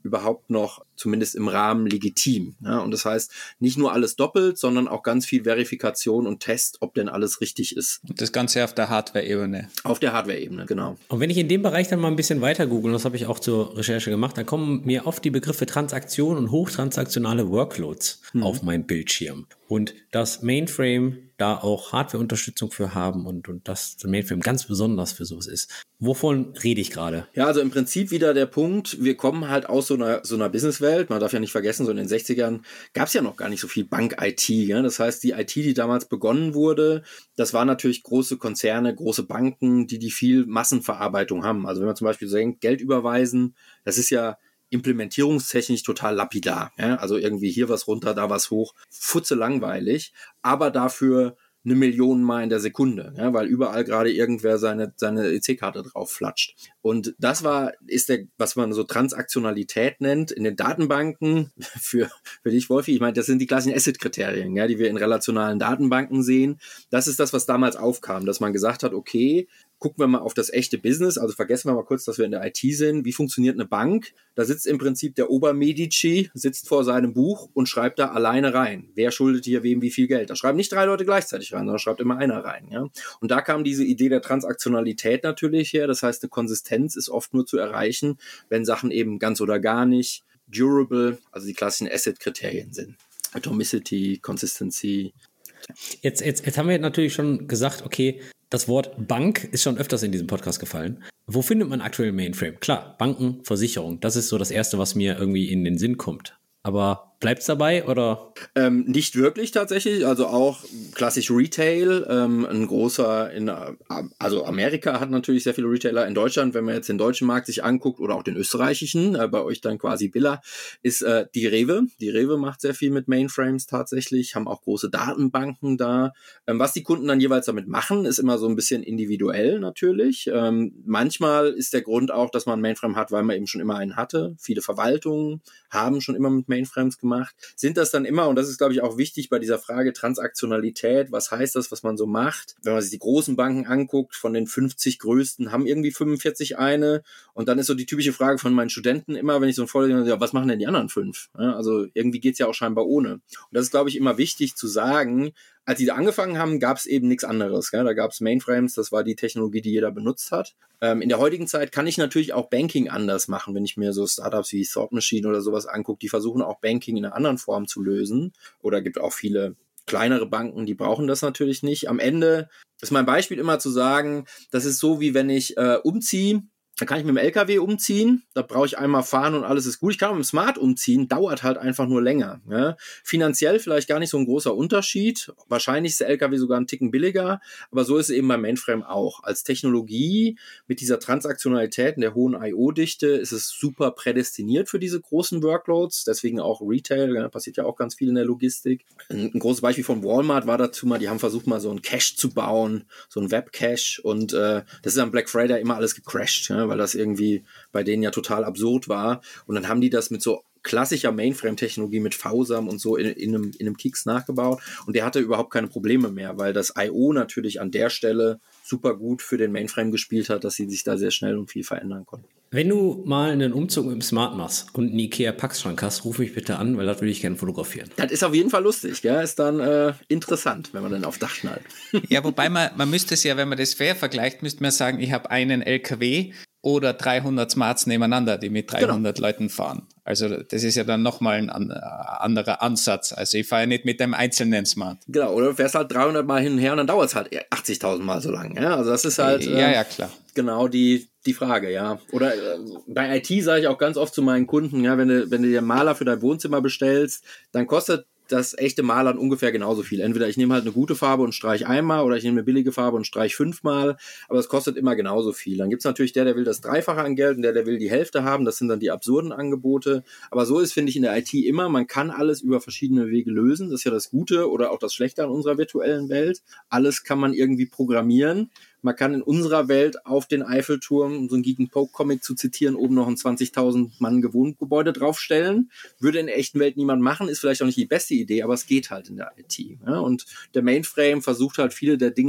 überhaupt noch zumindest im Rahmen legitim. Ja? Und das heißt, nicht nur alles doppelt, sondern auch ganz viel Verifikation und Test, ob denn alles richtig ist. Und das Ganze auf der Hardware-Ebene. Auf der Hardware-Ebene, genau. Und wenn ich in dem Bereich dann mal ein bisschen weiter google, und das habe ich auch zur Recherche gemacht, dann kommen mir oft die Begriffe Transaktion und hochtransaktionale Workloads auf meinen Bildschirm. Und das Mainframe da auch Hardware-Unterstützung für haben und das Mainframe ganz besonders für sowas ist. Wovon rede ich gerade? Ja, also im Prinzip wieder der Punkt, wir kommen halt aus so einer Businesswelt. Man darf ja nicht vergessen, so in den 60ern gab es ja noch gar nicht so viel Bank-IT. Ja? Das heißt, die IT, die damals begonnen wurde, das waren natürlich große Konzerne, große Banken, die viel Massenverarbeitung haben. Also wenn man zum Beispiel denkt, Geld überweisen, das ist ja implementierungstechnisch total lapidar. Ja? Also irgendwie hier was runter, da was hoch. Futze langweilig, aber dafür 1 Million Mal in der Sekunde, ja, weil überall gerade irgendwer seine EC-Karte drauf flatscht. Und das ist was man so Transaktionalität nennt in den Datenbanken für dich, Wolfi. Ich meine, das sind die klassischen Asset-Kriterien, ja, die wir in relationalen Datenbanken sehen. Das ist das, was damals aufkam, dass man gesagt hat, okay, gucken wir mal auf das echte Business, also vergessen wir mal kurz, dass wir in der IT sind. Wie funktioniert eine Bank? Da sitzt im Prinzip der Obermedici, sitzt vor seinem Buch und schreibt da alleine rein. Wer schuldet hier wem wie viel Geld? Da schreiben nicht 3 Leute gleichzeitig rein, sondern schreibt immer einer rein. Ja? Und da kam diese Idee der Transaktionalität natürlich her. Das heißt, eine Konsistenz ist oft nur zu erreichen, wenn Sachen eben ganz oder gar nicht durable, also die klassischen Asset-Kriterien sind. Atomicity, Consistency. Jetzt haben wir natürlich schon gesagt, okay, das Wort Bank ist schon öfters in diesem Podcast gefallen. Wo findet man aktuell Mainframe? Klar, Banken, Versicherung, das ist so das Erste, was mir irgendwie in den Sinn kommt. Aber bleibt's dabei oder? Nicht wirklich tatsächlich, also auch klassisch Retail, ein großer, also Amerika hat natürlich sehr viele Retailer. In Deutschland, wenn man jetzt den deutschen Markt sich anguckt oder auch den österreichischen, bei euch dann quasi Billa, ist die Rewe. Die Rewe macht sehr viel mit Mainframes tatsächlich, haben auch große Datenbanken da. Was die Kunden dann jeweils damit machen, ist immer so ein bisschen individuell natürlich. Manchmal ist der Grund auch, dass man einen Mainframe hat, weil man eben schon immer einen hatte. Viele Verwaltungen haben schon immer mit Mainframes gemacht. Sind das dann immer, und das ist, glaube ich, auch wichtig bei dieser Frage Transaktionalität, was heißt das, was man so macht? Wenn man sich die großen Banken anguckt, von den 50 größten, haben irgendwie 45 eine, und dann ist so die typische Frage von meinen Studenten immer, wenn ich so ein Vorlesung sage, ja, was machen denn die anderen 5? Ja, also irgendwie geht's ja auch scheinbar ohne. Und das ist, glaube ich, immer wichtig zu sagen, als die da angefangen haben, gab es eben nichts anderes. Gell? Da gab es Mainframes, das war die Technologie, die jeder benutzt hat. In der heutigen Zeit kann ich natürlich auch Banking anders machen, wenn ich mir so Startups wie Thought Machine oder sowas angucke, die versuchen auch Banking in einer anderen Form zu lösen. Oder gibt auch viele kleinere Banken, die brauchen das natürlich nicht. Am Ende ist mein Beispiel immer zu sagen, das ist so, wie wenn ich umziehe. Da kann ich mit dem LKW umziehen, da brauche ich einmal fahren und alles ist gut. Ich kann mit dem Smart umziehen, dauert halt einfach nur länger. Ja. Finanziell vielleicht gar nicht so ein großer Unterschied. Wahrscheinlich ist der LKW sogar ein Ticken billiger, aber so ist es eben beim Mainframe auch. Als Technologie mit dieser Transaktionalität und der hohen I/O-Dichte ist es super prädestiniert für diese großen Workloads. Deswegen auch Retail, ja, passiert ja auch ganz viel in der Logistik. Ein großes Beispiel von Walmart war dazu mal, die haben versucht mal so einen Cache zu bauen, so einen Web-Cache, und das ist am Black Friday immer alles gecrashed, ja, weil das irgendwie bei denen ja total absurd war. Und dann haben die das mit so klassischer Mainframe-Technologie mit VSAM und so in einem Keks nachgebaut. Und der hatte überhaupt keine Probleme mehr, weil das I/O natürlich an der Stelle super gut für den Mainframe gespielt hat, dass sie sich da sehr schnell und viel verändern konnten. Wenn du mal einen Umzug mit dem Smart machst und einen Ikea-Packschrank hast, ruf mich bitte an, weil das will ich gerne fotografieren. Das ist auf jeden Fall lustig, gell? Ist dann interessant, wenn man dann aufs Dach schnallt. Ja, wobei man müsste es ja, wenn man das fair vergleicht, müsste man sagen, ich habe einen LKW oder 300 Smarts nebeneinander, die mit 300 Leuten fahren. Also das ist ja dann nochmal ein anderer Ansatz. Also ich fahre ja nicht mit einem einzelnen Smart. Genau, oder du fährst halt 300 Mal hin und her und dann dauert es halt 80.000 Mal so lang. Ja? Also das ist halt ja, klar. Genau die Frage, ja. Oder bei IT sage ich auch ganz oft zu meinen Kunden, ja, wenn du dir einen Maler für dein Wohnzimmer bestellst, dann kostet das echte Malern ungefähr genauso viel. Entweder ich nehme halt eine gute Farbe und streiche einmal, oder ich nehme eine billige Farbe und streiche 5-mal, aber es kostet immer genauso viel. Dann gibt es natürlich der will das Dreifache an Geld und der will die Hälfte haben. Das sind dann die absurden Angebote. Aber so ist, finde ich, in der IT immer, man kann alles über verschiedene Wege lösen. Das ist ja das Gute oder auch das Schlechte an unserer virtuellen Welt. Alles kann man irgendwie programmieren. Man kann in unserer Welt auf den Eiffelturm, um so einen Geek and Poke Comic zu zitieren, oben noch ein 20.000 Mann Wohngebäude draufstellen. Würde in der echten Welt niemand machen, ist vielleicht auch nicht die beste Idee, aber es geht halt in der IT. Ja? Und der Mainframe versucht halt viele der Dinge,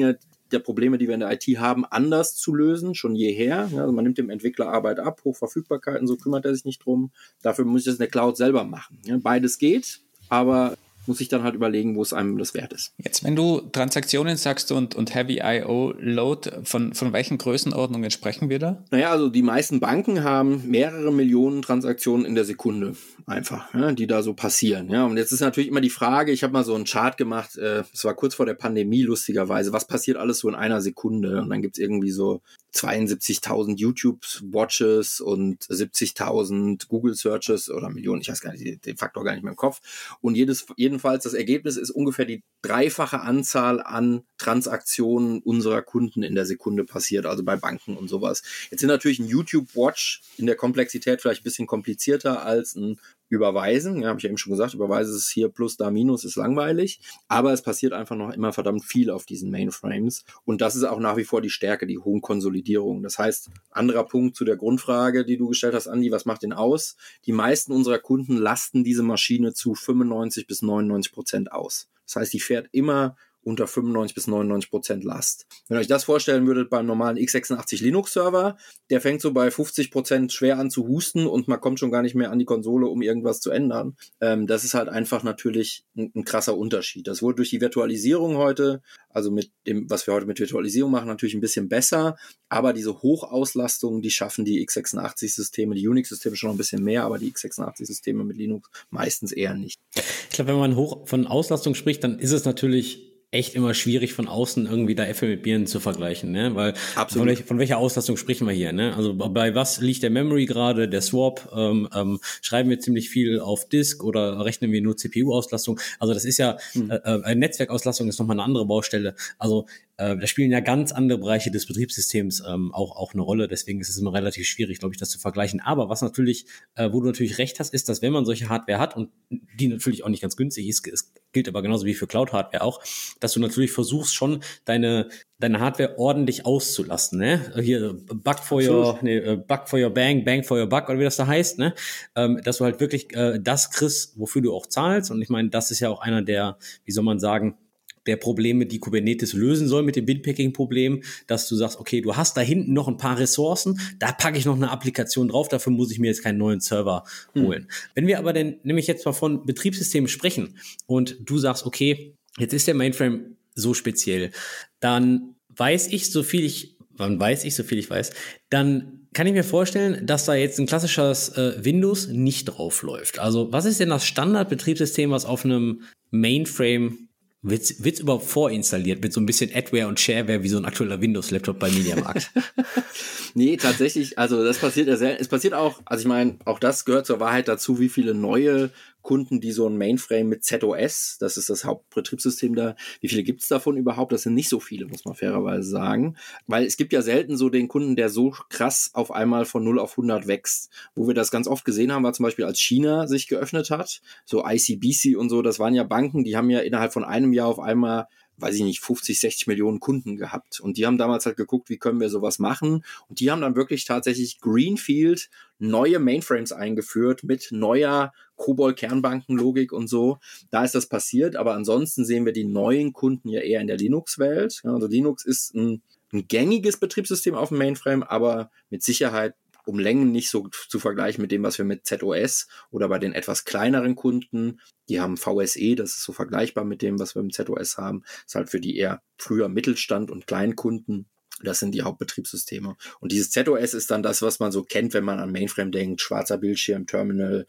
der Probleme, die wir in der IT haben, anders zu lösen, schon jeher. Ja, also man nimmt dem Entwickler Arbeit ab, Hochverfügbarkeiten, so kümmert er sich nicht drum. Dafür muss ich das in der Cloud selber machen. Ja, beides geht, aber muss ich dann halt überlegen, wo es einem das wert ist. Jetzt, wenn du Transaktionen sagst und Heavy I/O Load, von welchen Größenordnungen sprechen wir da? Naja, also die meisten Banken haben mehrere Millionen Transaktionen in der Sekunde einfach, ja, die da so passieren. Ja, und jetzt ist natürlich immer die Frage, ich habe mal so einen Chart gemacht, das war kurz vor der Pandemie lustigerweise, was passiert alles so in einer Sekunde? Und dann gibt's irgendwie so 72.000 YouTube-Watches und 70.000 Google-Searches oder Millionen, ich weiß gar nicht, den Faktor gar nicht mehr im Kopf. Und jedenfalls das Ergebnis ist ungefähr die dreifache Anzahl an Transaktionen unserer Kunden in der Sekunde passiert, also bei Banken und sowas. Jetzt sind natürlich ein YouTube-Watch in der Komplexität vielleicht ein bisschen komplizierter als ein Überweisen. Ja, habe ich ja eben schon gesagt, Überweisen ist hier plus, da minus, ist langweilig. Aber es passiert einfach noch immer verdammt viel auf diesen Mainframes. Und das ist auch nach wie vor die Stärke, die hohen Konsolidierungen. Das heißt, anderer Punkt zu der Grundfrage, die du gestellt hast, Andi, was macht den aus? Die meisten unserer Kunden lasten diese Maschine zu 95-99% aus. Das heißt, die fährt immer unter 95-99% Last. Wenn ihr euch das vorstellen würdet beim normalen x86 Linux-Server, der fängt so bei 50% schwer an zu husten und man kommt schon gar nicht mehr an die Konsole, um irgendwas zu ändern. Das ist halt einfach natürlich ein krasser Unterschied. Das wurde durch die Virtualisierung heute, also mit dem, was wir heute mit Virtualisierung machen, natürlich ein bisschen besser, aber diese Hochauslastung, die schaffen die x86-Systeme, die Unix-Systeme schon noch ein bisschen mehr, aber die x86-Systeme mit Linux meistens eher nicht. Ich glaube, wenn man von Auslastung spricht, dann ist es natürlich echt immer schwierig von außen irgendwie da Äpfel mit Birnen zu vergleichen, ne? Weil von welcher Auslastung sprechen wir hier, ne? Also bei was liegt der Memory gerade, der Swap, schreiben wir ziemlich viel auf Disk oder rechnen wir nur CPU-Auslastung? Also das ist ja, Netzwerkauslastung ist nochmal eine andere Baustelle. Also da spielen ja ganz andere Bereiche des Betriebssystems auch eine Rolle, deswegen ist es immer relativ schwierig, glaube ich, das zu vergleichen. Aber was natürlich, wo du natürlich recht hast, ist, dass wenn man solche Hardware hat und die natürlich auch nicht ganz günstig ist, es gilt aber genauso wie für Cloud-Hardware auch, dass du natürlich versuchst schon deine Hardware ordentlich auszulasten, ne? Hier Buck for your bang, bang for your buck oder wie das da heißt, ne? Dass du halt wirklich das kriegst, wofür du auch zahlst. Und ich meine, das ist ja auch einer der, wie soll man sagen, der Probleme, die Kubernetes lösen soll mit dem Binpacking-Problem, dass du sagst, okay, du hast da hinten noch ein paar Ressourcen, da packe ich noch eine Applikation drauf, dafür muss ich mir jetzt keinen neuen Server holen. Wenn wir aber denn nämlich jetzt mal von Betriebssystemen sprechen und du sagst, okay, jetzt ist der Mainframe so speziell, dann weiß ich, so viel ich weiß, dann kann ich mir vorstellen, dass da jetzt ein klassisches Windows nicht drauf läuft. Also was ist denn das Standardbetriebssystem, was auf einem Mainframe wird's überhaupt vorinstalliert mit so ein bisschen Adware und Shareware wie so ein aktueller Windows-Laptop bei MediaMarkt? Nee, tatsächlich, also das passiert ja selten. Es passiert auch, also ich meine, auch das gehört zur Wahrheit dazu, wie viele neue Kunden, die so ein Mainframe mit ZOS, das ist das Hauptbetriebssystem da, wie viele gibt's davon überhaupt? Das sind nicht so viele, muss man fairerweise sagen. Weil es gibt ja selten so den Kunden, der so krass auf einmal von 0 auf 100 wächst. Wo wir das ganz oft gesehen haben, war zum Beispiel, als China sich geöffnet hat, so ICBC und so, das waren ja Banken, die haben ja innerhalb von einem Jahr auf einmal, weiß ich nicht, 50, 60 Millionen Kunden gehabt. Und die haben damals halt geguckt, wie können wir sowas machen. Und die haben dann wirklich tatsächlich Greenfield neue Mainframes eingeführt mit neuer COBOL-Kernbankenlogik und so. Da ist das passiert. Aber ansonsten sehen wir die neuen Kunden ja eher in der Linux-Welt. Ja, also Linux ist ein gängiges Betriebssystem auf dem Mainframe, aber mit Sicherheit um Längen nicht so zu vergleichen mit dem, was wir mit ZOS oder bei den etwas kleineren Kunden, die haben VSE, das ist so vergleichbar mit dem, was wir mit ZOS haben, ist halt für die eher früher Mittelstand und Kleinkunden. Das sind die Hauptbetriebssysteme. Und dieses ZOS ist dann das, was man so kennt, wenn man an Mainframe denkt. Schwarzer Bildschirm, Terminal,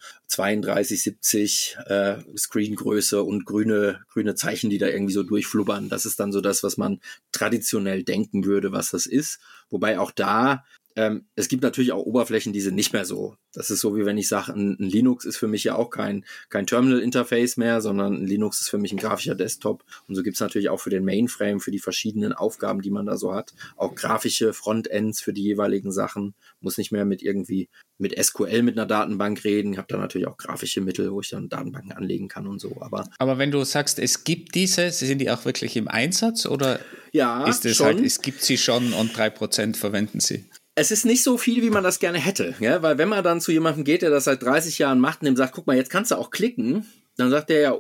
3270, Screengröße und grüne Zeichen, die da irgendwie so durchflubbern. Das ist dann so das, was man traditionell denken würde, was das ist. Wobei auch da, es gibt natürlich auch Oberflächen, die sind nicht mehr so. Das ist so, wie wenn ich sage, ein Linux ist für mich ja auch kein Terminal-Interface mehr, sondern ein Linux ist für mich ein grafischer Desktop. Und so gibt es natürlich auch für den Mainframe, für die verschiedenen Aufgaben, die man da so hat, auch grafische Frontends für die jeweiligen Sachen. Muss nicht mehr mit SQL mit einer Datenbank reden. Ich habe da natürlich auch grafische Mittel, wo ich dann Datenbanken anlegen kann und so. Aber wenn du sagst, es gibt diese, sind die auch wirklich im Einsatz oder ja, ist es schon. Halt, es gibt sie schon und 3% verwenden sie? Es ist nicht so viel, wie man das gerne hätte, ja? Weil wenn man dann zu jemandem geht, der das seit 30 Jahren macht und dem sagt, guck mal, jetzt kannst du auch klicken, dann sagt der ja, und?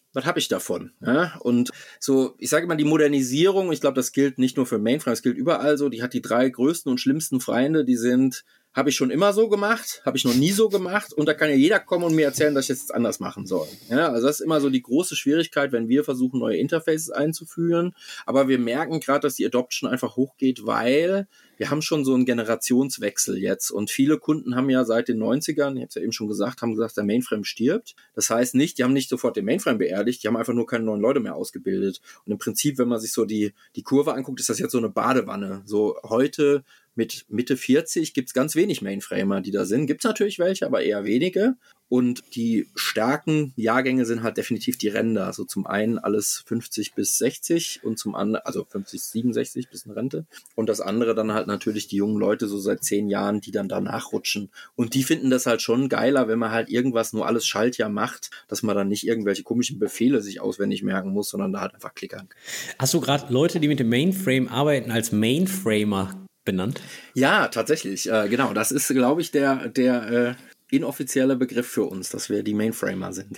was habe ich davon? Ja? Und so, ich sage immer, die Modernisierung, ich glaube, das gilt nicht nur für Mainframe, es gilt überall so, die hat die 3 größten und schlimmsten Feinde, die sind, habe ich schon immer so gemacht, habe ich noch nie so gemacht und da kann ja jeder kommen und mir erzählen, dass ich jetzt anders machen soll. Ja, also das ist immer so die große Schwierigkeit, wenn wir versuchen, neue Interfaces einzuführen, aber wir merken gerade, dass die Adoption einfach hochgeht, weil wir haben schon so einen Generationswechsel jetzt und viele Kunden haben ja seit den 90ern, ich habe es ja eben schon gesagt, haben gesagt, der Mainframe stirbt. Das heißt nicht, die haben nicht sofort den Mainframe beerdigt, die haben einfach nur keine neuen Leute mehr ausgebildet. Und im Prinzip, wenn man sich so die Kurve anguckt, ist das jetzt so eine Badewanne. So heute mit Mitte 40 gibt's ganz wenig Mainframer, die da sind. Gibt's natürlich welche, aber eher wenige. Und die starken Jahrgänge sind halt definitiv die Ränder. Also zum einen alles 50 bis 60 und zum anderen, also 50, 67 bis in Rente. Und das andere dann halt natürlich die jungen Leute so seit 10 Jahren, die dann danach rutschen. Und die finden das halt schon geiler, wenn man halt irgendwas nur alles Schaltjahr macht, dass man dann nicht irgendwelche komischen Befehle sich auswendig merken muss, sondern da halt einfach klickern. Hast du gerade Leute, die mit dem Mainframe arbeiten, als Mainframer benannt? Ja, tatsächlich. Genau, das ist, glaube ich, der inoffizielle Begriff für uns, dass wir die Mainframer sind.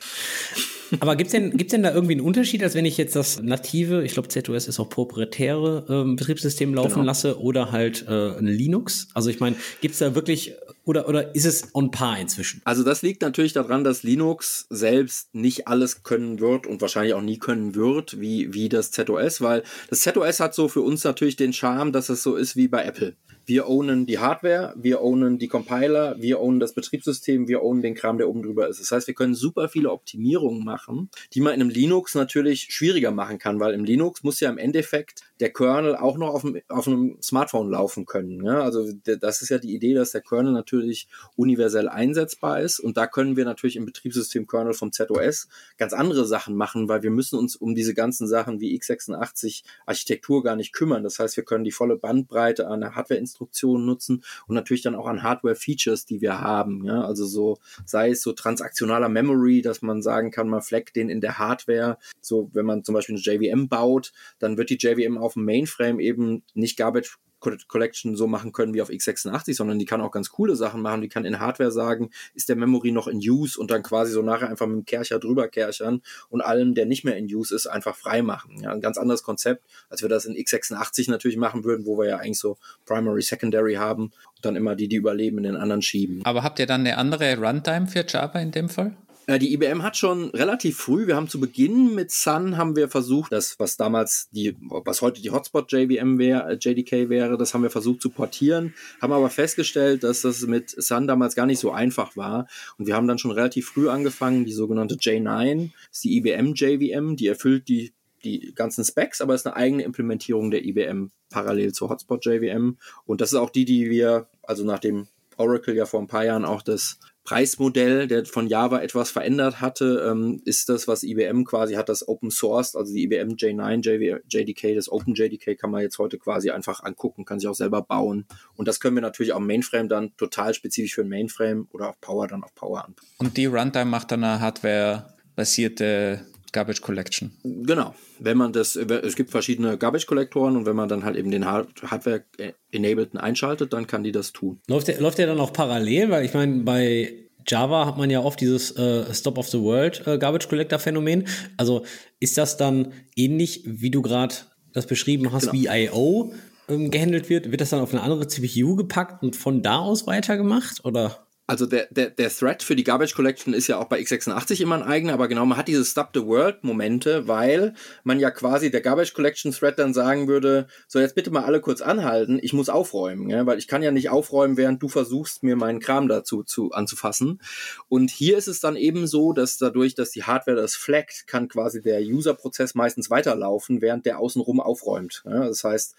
Aber gibt's denn da irgendwie einen Unterschied, als wenn ich jetzt das native, ich glaube ZOS ist auch proprietäre Betriebssystem laufen lasse oder halt ein Linux? Also ich meine, gibt's da wirklich oder ist es on par inzwischen? Also das liegt natürlich daran, dass Linux selbst nicht alles können wird und wahrscheinlich auch nie können wird, wie das ZOS, weil das ZOS hat so für uns natürlich den Charme, dass es so ist wie bei Apple. Wir ownen die Hardware, wir ownen die Compiler, wir ownen das Betriebssystem, wir ownen den Kram, der oben drüber ist. Das heißt, wir können super viele Optimierungen machen, die man in einem Linux natürlich schwieriger machen kann, weil im Linux muss ja im Endeffekt der Kernel auch noch auf einem Smartphone laufen können. Ja? Also das ist ja die Idee, dass der Kernel natürlich universell einsetzbar ist und da können wir natürlich im Betriebssystem-Kernel vom ZOS ganz andere Sachen machen, weil wir müssen uns um diese ganzen Sachen wie x86 Architektur gar nicht kümmern. Das heißt, wir können die volle Bandbreite an der Hardware-Instruktionen nutzen und natürlich dann auch an Hardware-Features, die wir haben. Ja? Also so, sei es so transaktionaler Memory, dass man sagen kann, man flaggt den in der Hardware. So, wenn man zum Beispiel eine JVM baut, dann wird die JVM auf dem Mainframe eben nicht Garbage Collection so machen können wie auf x86, sondern die kann auch ganz coole Sachen machen. Die kann in Hardware sagen, ist der Memory noch in Use und dann quasi so nachher einfach mit dem Kercher drüber kerchern und allem, der nicht mehr in Use ist, einfach frei machen. Ja, ein ganz anderes Konzept, als wir das in x86 natürlich machen würden, wo wir ja eigentlich so Primary, Secondary haben und dann immer die überleben, in den anderen schieben. Aber habt ihr dann eine andere Runtime für Java in dem Fall? Die IBM hat schon relativ früh, wir haben zu Beginn mit Sun haben wir versucht, das, was damals was heute die Hotspot JVM wäre, JDK wäre, das haben wir versucht zu portieren, haben aber festgestellt, dass das mit Sun damals gar nicht so einfach war und wir haben dann schon relativ früh angefangen, die sogenannte J9, das ist die IBM JVM, die erfüllt die ganzen Specs, aber ist eine eigene Implementierung der IBM parallel zur Hotspot JVM und das ist auch die wir, also nachdem Oracle ja vor ein paar Jahren auch das Preismodell, der von Java etwas verändert hatte, ist das, was IBM quasi hat, das Open Source, also die IBM J9 JDK, das Open JDK kann man jetzt heute quasi einfach angucken, kann sich auch selber bauen. Und das können wir natürlich auch im Mainframe dann total spezifisch für ein Mainframe oder auf Power dann auf Power an. Und die Runtime macht dann eine Hardware-basierte Garbage Collection. Genau. Wenn man es gibt verschiedene Garbage Kollektoren und wenn man dann halt eben den Hardware-Enableden einschaltet, dann kann die das tun. Läuft der dann auch parallel? Weil ich meine, bei Java hat man ja oft dieses Stop of the World Garbage Collector Phänomen. Also ist das dann ähnlich, wie du gerade das beschrieben hast, wie I.O. gehandelt wird? Wird das dann auf eine andere CPU gepackt und von da aus weitergemacht? Oder? Also der Thread für die Garbage Collection ist ja auch bei x86 immer ein eigener, aber genau, man hat diese Stop the World Momente, weil man ja quasi der Garbage Collection Thread dann sagen würde, so jetzt bitte mal alle kurz anhalten, ich muss aufräumen, ja, weil ich kann ja nicht aufräumen, während du versuchst, mir meinen Kram dazu anzufassen. Und hier ist es dann eben so, dass dadurch, dass die Hardware das flaggt, kann quasi der User-Prozess meistens weiterlaufen, während der außenrum aufräumt. Ja, das heißt,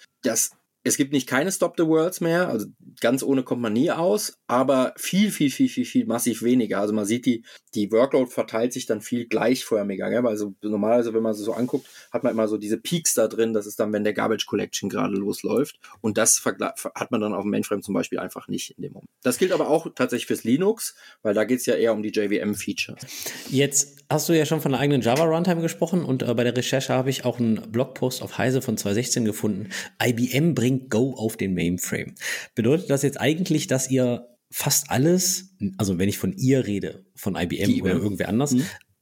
es gibt nicht keine Stop the Worlds mehr, also ganz ohne kommt man nie aus, aber viel massiv weniger. Also man sieht, die Workload verteilt sich dann viel gleichförmiger. Gell? Also normalerweise, wenn man so anguckt, hat man immer so diese Peaks da drin, das ist dann, wenn der Garbage Collection gerade losläuft. Und das hat man dann auf dem Mainframe zum Beispiel einfach nicht in dem Moment. Das gilt aber auch tatsächlich fürs Linux, weil da geht es ja eher um die JVM-Features. Jetzt hast du ja schon von der eigenen Java-Runtime gesprochen und bei der Recherche habe ich auch einen Blogpost auf Heise von 2016 gefunden. IBM bringt Go auf den Mainframe. Bedeutet das jetzt eigentlich, dass ihr fast alles, also wenn ich von ihr rede, von IBM oder irgendwer anders,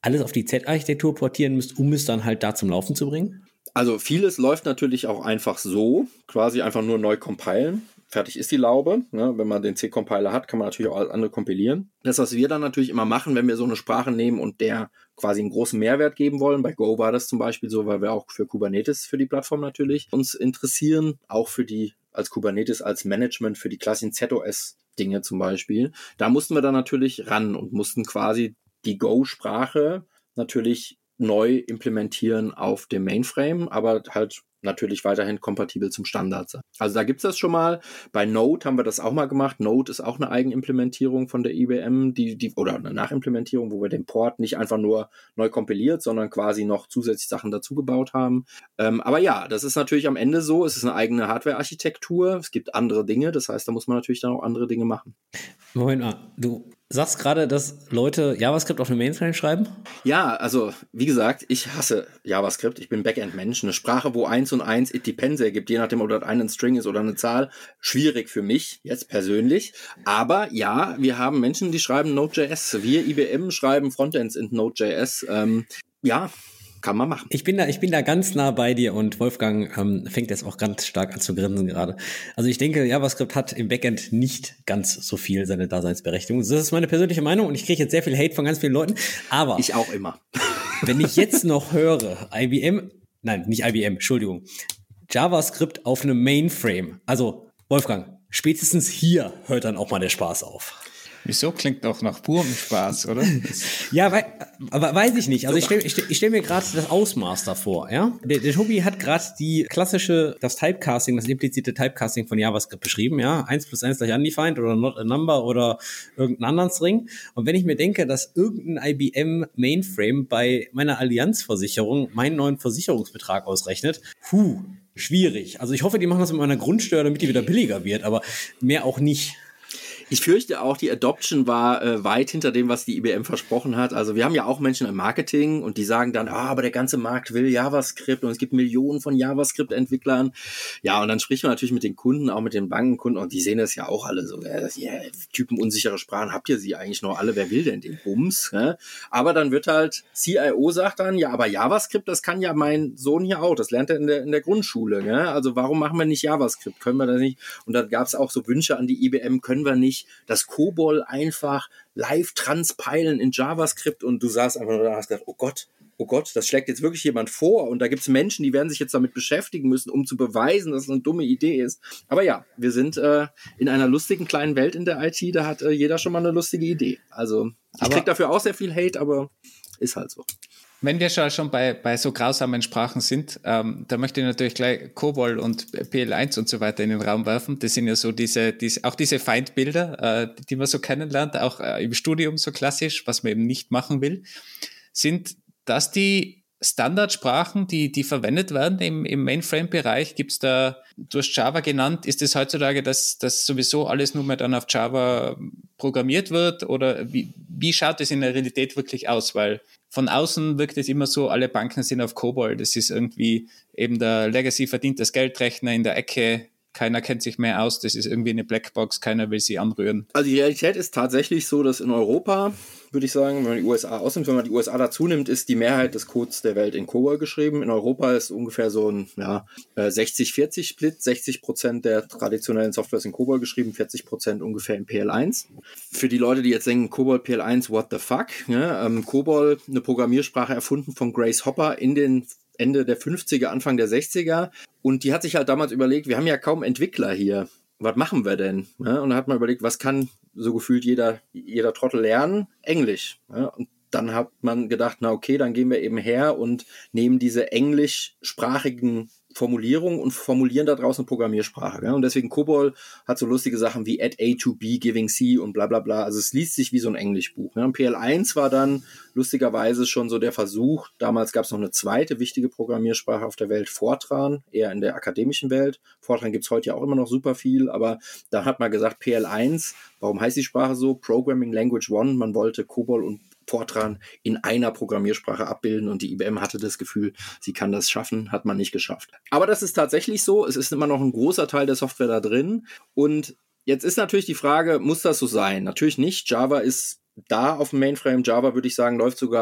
alles auf die Z-Architektur portieren müsst, um es dann halt da zum Laufen zu bringen? Also vieles läuft natürlich auch einfach so, quasi einfach nur neu compilen. Fertig ist die Laube. Ne? Wenn man den C-Compiler hat, kann man natürlich auch alles andere kompilieren. Das, was wir dann natürlich immer machen, wenn wir so eine Sprache nehmen und der quasi einen großen Mehrwert geben wollen, bei Go war das zum Beispiel so, weil wir auch für Kubernetes, für die Plattform natürlich uns interessieren, auch für die als Kubernetes, als Management, für die klassischen ZOS-Dinge zum Beispiel. Da mussten wir dann natürlich ran und mussten quasi die Go-Sprache natürlich neu implementieren auf dem Mainframe, aber halt natürlich weiterhin kompatibel zum Standard sein. Also da gibt's das schon mal. Bei Node haben wir das auch mal gemacht. Node ist auch eine Eigenimplementierung von der IBM, oder eine Nachimplementierung, wo wir den Port nicht einfach nur neu kompiliert, sondern quasi noch zusätzlich Sachen dazugebaut haben. Aber ja, das ist natürlich am Ende so. Es ist eine eigene Hardware-Architektur. Es gibt andere Dinge. Das heißt, da muss man natürlich dann auch andere Dinge machen. Moment mal, du sagst gerade, dass Leute JavaScript auf einem Mainframe schreiben? Ja, also wie gesagt, ich hasse JavaScript. Ich bin Backend-Mensch. Eine Sprache, wo 1 und 1 it depends ergibt, je nachdem, ob das ein String ist oder eine Zahl, schwierig für mich, jetzt persönlich. Aber ja, wir haben Menschen, die schreiben Node.js. Wir IBM schreiben Frontends in Node.js. Ja, kann man machen. Ich bin da ganz nah bei dir und Wolfgang fängt jetzt auch ganz stark an zu grinsen gerade. Also ich denke, JavaScript hat im Backend nicht ganz so viel seine Daseinsberechtigung. Das ist meine persönliche Meinung und ich kriege jetzt sehr viel Hate von ganz vielen Leuten. Aber ich auch immer. Wenn ich jetzt noch höre, JavaScript auf einem Mainframe. Also Wolfgang, spätestens hier hört dann auch mal der Spaß auf. Wieso? Klingt doch nach purem Spaß, oder? Ja, aber weiß ich nicht. Also ich stell mir gerade das Ausmaß davor, ja. Der Tobi hat gerade das Typecasting, das implizite Typecasting von JavaScript beschrieben, ja. 1 + 1 = undefined oder not a number oder irgendeinen anderen String. Und wenn ich mir denke, dass irgendein IBM Mainframe bei meiner Allianzversicherung meinen neuen Versicherungsbetrag ausrechnet, schwierig. Also ich hoffe, die machen das mit meiner Grundsteuer, damit die wieder billiger wird, aber mehr auch nicht. Ich fürchte auch, die Adoption war weit hinter dem, was die IBM versprochen hat. Also wir haben ja auch Menschen im Marketing und die sagen dann, aber der ganze Markt will JavaScript und es gibt Millionen von JavaScript-Entwicklern. Ja, und dann spricht man natürlich mit den Kunden, auch mit den Bankenkunden und die sehen das ja auch alle so. Typenunsichere Sprachen, habt ihr sie eigentlich noch alle? Wer will denn den Bums? Ja? Aber dann wird halt, CIO sagt dann, ja, aber JavaScript, das kann ja mein Sohn hier auch. Das lernt er in der Grundschule. Ja? Also warum machen wir nicht JavaScript? Können wir das nicht? Und dann gab es auch so Wünsche an die IBM, können wir nicht das COBOL einfach live transpilen in JavaScript und du saßt einfach nur da und hast gedacht, oh Gott, das schlägt jetzt wirklich jemand vor und da gibt es Menschen, die werden sich jetzt damit beschäftigen müssen, um zu beweisen, dass es eine dumme Idee ist. Aber ja, wir sind in einer lustigen kleinen Welt in der IT, da hat jeder schon mal eine lustige Idee. Also ich krieg dafür auch sehr viel Hate, aber ist halt so. Wenn wir schon bei so grausamen Sprachen sind, da möchte ich natürlich gleich COBOL und PL1 und so weiter in den Raum werfen. Das sind ja so auch diese Feindbilder, die man so kennenlernt, auch im Studium so klassisch, was man eben nicht machen will. Sind das die Standardsprachen, die verwendet werden im Mainframe-Bereich? Gibt's da, du hast Java genannt, ist es heutzutage, dass sowieso alles nur mehr dann auf Java programmiert wird? Oder wie schaut es in der Realität wirklich aus? Weil von außen wirkt es immer so, alle Banken sind auf COBOL. Das ist irgendwie eben der Legacy verdient das Geldrechner in der Ecke. Keiner kennt sich mehr aus. Das ist irgendwie eine Blackbox. Keiner will sie anrühren. Also die Realität ist tatsächlich so, dass in Europa, würde ich sagen, wenn man die USA ausnimmt, wenn man die USA dazu nimmt, ist die Mehrheit des Codes der Welt in COBOL geschrieben. In Europa ist ungefähr so ein 60-40-Split. 60% der traditionellen Software ist in COBOL geschrieben, 40% ungefähr in PL1. Für die Leute, die jetzt denken, COBOL, PL1, what the fuck? Ja, COBOL, eine Programmiersprache erfunden von Grace Hopper in den Ende der 50er, Anfang der 60er. Und die hat sich halt damals überlegt, wir haben ja kaum Entwickler hier. Was machen wir denn? Ja, und da hat man überlegt, was kann so gefühlt jeder Trottel lernen? Englisch. Ja, und dann hat man gedacht, na okay, dann gehen wir eben her und nehmen diese englischsprachigen Formulierungen und formulieren da draußen Programmiersprache. Ja? Und deswegen COBOL hat so lustige Sachen wie add A to B, giving C und bla bla bla. Also es liest sich wie so ein Englischbuch. Ja? Und PL1 war dann lustigerweise schon so der Versuch, damals gab es noch eine zweite wichtige Programmiersprache auf der Welt, Fortran, eher in der akademischen Welt. Fortran gibt es heute ja auch immer noch super viel, aber da hat man gesagt, PL1, warum heißt die Sprache so? Programming Language One, man wollte COBOL und Fortran in einer Programmiersprache abbilden und die IBM hatte das Gefühl, sie kann das schaffen, hat man nicht geschafft. Aber das ist tatsächlich so, es ist immer noch ein großer Teil der Software da drin und jetzt ist natürlich die Frage, muss das so sein? Natürlich nicht, Java ist da auf dem Mainframe, Java würde ich sagen, läuft sogar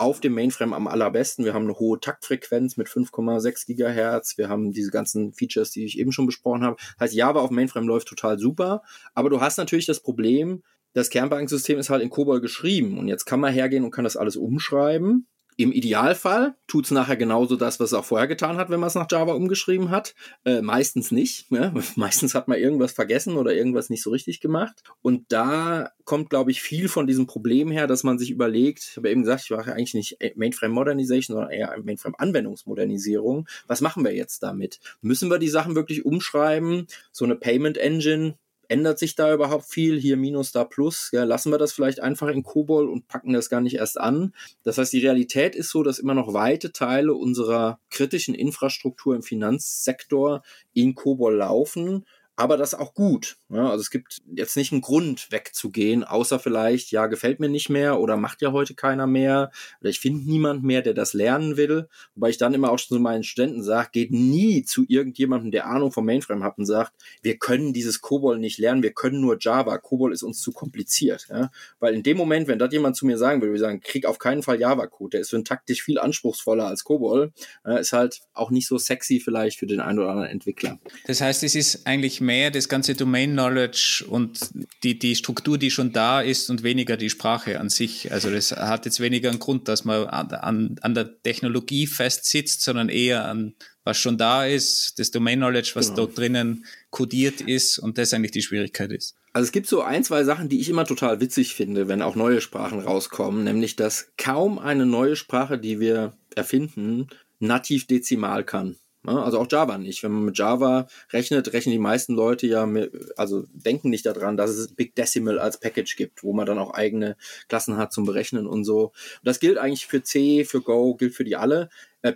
auf dem Mainframe am allerbesten. Wir haben eine hohe Taktfrequenz mit 5,6 Gigahertz. Wir haben diese ganzen Features, die ich eben schon besprochen habe. Heißt, Java auf dem Mainframe läuft total super. Aber du hast natürlich das Problem, das Kernbanksystem ist halt in COBOL geschrieben. Und jetzt kann man hergehen und kann das alles umschreiben. Im Idealfall tut's nachher genauso das, was es auch vorher getan hat, wenn man es nach Java umgeschrieben hat. Meistens nicht. Ja? Meistens hat man irgendwas vergessen oder irgendwas nicht so richtig gemacht. Und da kommt, glaube ich, viel von diesem Problem her, dass man sich überlegt, ich habe eben gesagt, ich mache eigentlich nicht Mainframe Modernization, sondern eher Mainframe Anwendungsmodernisierung. Was machen wir jetzt damit? Müssen wir die Sachen wirklich umschreiben? So eine Payment Engine, ändert sich da überhaupt viel? Hier Minus, da Plus. Ja, lassen wir das vielleicht einfach in COBOL und packen das gar nicht erst an. Das heißt, die Realität ist so, dass immer noch weite Teile unserer kritischen Infrastruktur im Finanzsektor in COBOL laufen. Aber das auch gut. Ja, also es gibt jetzt nicht einen Grund wegzugehen, außer vielleicht, ja, gefällt mir nicht mehr oder macht ja heute keiner mehr oder ich finde niemand mehr, der das lernen will. Wobei ich dann immer auch schon zu meinen Studenten sage, geht nie zu irgendjemandem, der Ahnung vom Mainframe hat und sagt, wir können dieses COBOL nicht lernen, wir können nur Java. COBOL ist uns zu kompliziert. Ja? Weil in dem Moment, wenn das jemand zu mir sagen will, würde ich sagen, krieg auf keinen Fall Java-Code, der ist für taktisch viel anspruchsvoller als COBOL, ist halt auch nicht so sexy vielleicht für den einen oder anderen Entwickler. Das heißt, es ist eigentlich mehr das ganze Domain-Knowledge und die Struktur, die schon da ist und weniger die Sprache an sich. Also das hat jetzt weniger einen Grund, dass man an der Technologie festsitzt, sondern eher an was schon da ist, das Domain-Knowledge, was dort drinnen kodiert ist und das eigentlich die Schwierigkeit ist. Also es gibt so ein, zwei Sachen, die ich immer total witzig finde, wenn auch neue Sprachen rauskommen, nämlich, dass kaum eine neue Sprache, die wir erfinden, nativ dezimal kann. Also auch Java nicht. Wenn man mit Java rechnen die meisten Leute ja, denken nicht daran, dass es Big Decimal als Package gibt, wo man dann auch eigene Klassen hat zum Berechnen und so. Und das gilt eigentlich für C, für Go, gilt für die alle.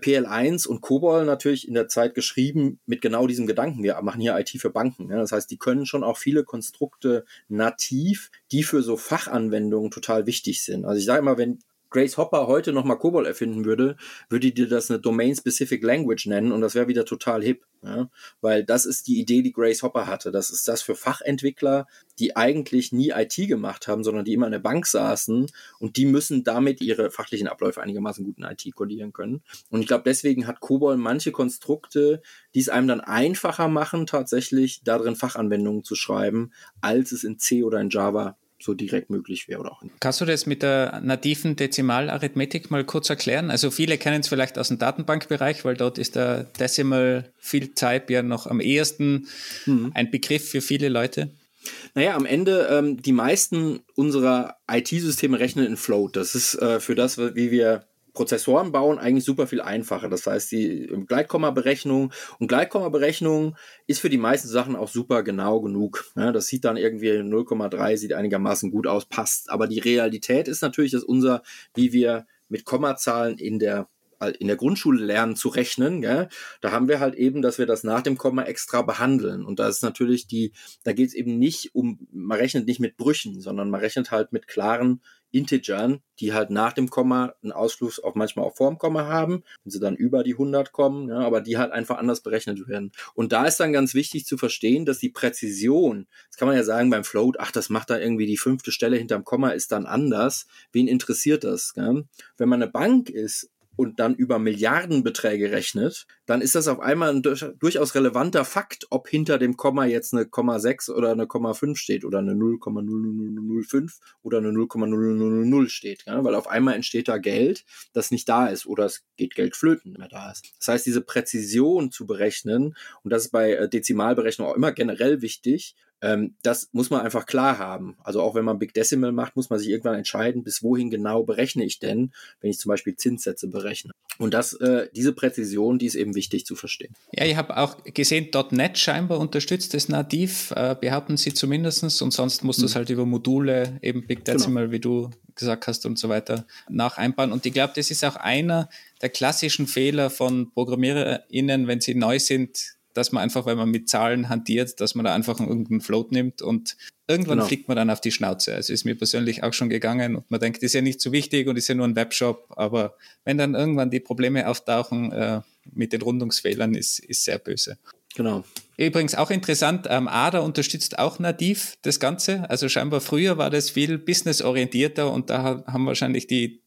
PL1 und COBOL natürlich in der Zeit geschrieben mit genau diesem Gedanken. Wir machen hier IT für Banken. Ja. Das heißt, die können schon auch viele Konstrukte nativ, die für so Fachanwendungen total wichtig sind. Also ich sage immer, wenn Grace Hopper heute nochmal COBOL erfinden würde dir das eine Domain-Specific Language nennen und das wäre wieder total hip. Ja? Weil das ist die Idee, die Grace Hopper hatte. Das ist das für Fachentwickler, die eigentlich nie IT gemacht haben, sondern die immer in der Bank saßen und die müssen damit ihre fachlichen Abläufe einigermaßen gut in IT kodieren können. Und ich glaube, deswegen hat COBOL manche Konstrukte, die es einem dann einfacher machen, tatsächlich darin Fachanwendungen zu schreiben, als es in C oder in Java so direkt möglich wäre oder auch nicht. Kannst du das mit der nativen Dezimalarithmetik mal kurz erklären? Also viele kennen es vielleicht aus dem Datenbankbereich, weil dort ist der Decimal Field Type ja noch am ehesten ein Begriff für viele Leute. Naja, am Ende, die meisten unserer IT-Systeme rechnen in Float. Das ist für das, wie wir Prozessoren bauen, eigentlich super viel einfacher. Das heißt, die Gleitkomma-Berechnung und Gleitkomma-Berechnung ist für die meisten Sachen auch super genau genug. Ja, das sieht dann irgendwie 0,3, sieht einigermaßen gut aus, passt. Aber die Realität ist natürlich, dass wie wir mit Kommazahlen in der Grundschule lernen zu rechnen, gell? Da haben wir halt eben, dass wir das nach dem Komma extra behandeln. Und da ist natürlich da geht es eben nicht man rechnet nicht mit Brüchen, sondern man rechnet halt mit klaren Integern, die halt nach dem Komma einen Ausschluss auch manchmal auch vorm Komma haben, wenn sie dann über die 100 kommen, ja, aber die halt einfach anders berechnet werden. Und da ist dann ganz wichtig zu verstehen, dass die Präzision, das kann man ja sagen beim Float, das macht da irgendwie die 5. Stelle hinterm Komma ist dann anders. Wen interessiert das? Gell? Wenn man eine Bank ist und dann über Milliardenbeträge rechnet, dann ist das auf einmal ein durchaus relevanter Fakt, ob hinter dem Komma jetzt eine 0,6 oder eine 0,5 steht oder eine 0,0005 oder eine 0,0000 steht. Ja? Weil auf einmal entsteht da Geld, das nicht da ist oder es geht Geld flöten, wenn er da ist. Das heißt, diese Präzision zu berechnen, und das ist bei Dezimalberechnung auch immer generell wichtig, das muss man einfach klar haben. Also auch wenn man Big Decimal macht, muss man sich irgendwann entscheiden, bis wohin genau berechne ich denn, wenn ich zum Beispiel Zinssätze berechne. Und diese Präzision, die ist eben wichtig zu verstehen. Ja, ich habe auch gesehen, .NET scheinbar unterstützt das nativ, behaupten sie zumindest, und sonst musst du es halt über Module, eben Big Decimal, wie du gesagt hast und so weiter, nacheinbauen. Und ich glaube, das ist auch einer der klassischen Fehler von ProgrammiererInnen, wenn sie neu sind, dass man einfach, wenn man mit Zahlen hantiert, dass man da einfach irgendeinen Float nimmt und irgendwann fliegt man dann auf die Schnauze. Also ist mir persönlich auch schon gegangen und man denkt, das ist ja nicht so wichtig und ist ja nur ein Webshop, aber wenn dann irgendwann die Probleme auftauchen mit den Rundungsfehlern, ist sehr böse. Genau. Übrigens auch interessant, Ada unterstützt auch nativ das Ganze. Also scheinbar früher war das viel businessorientierter und da haben wahrscheinlich die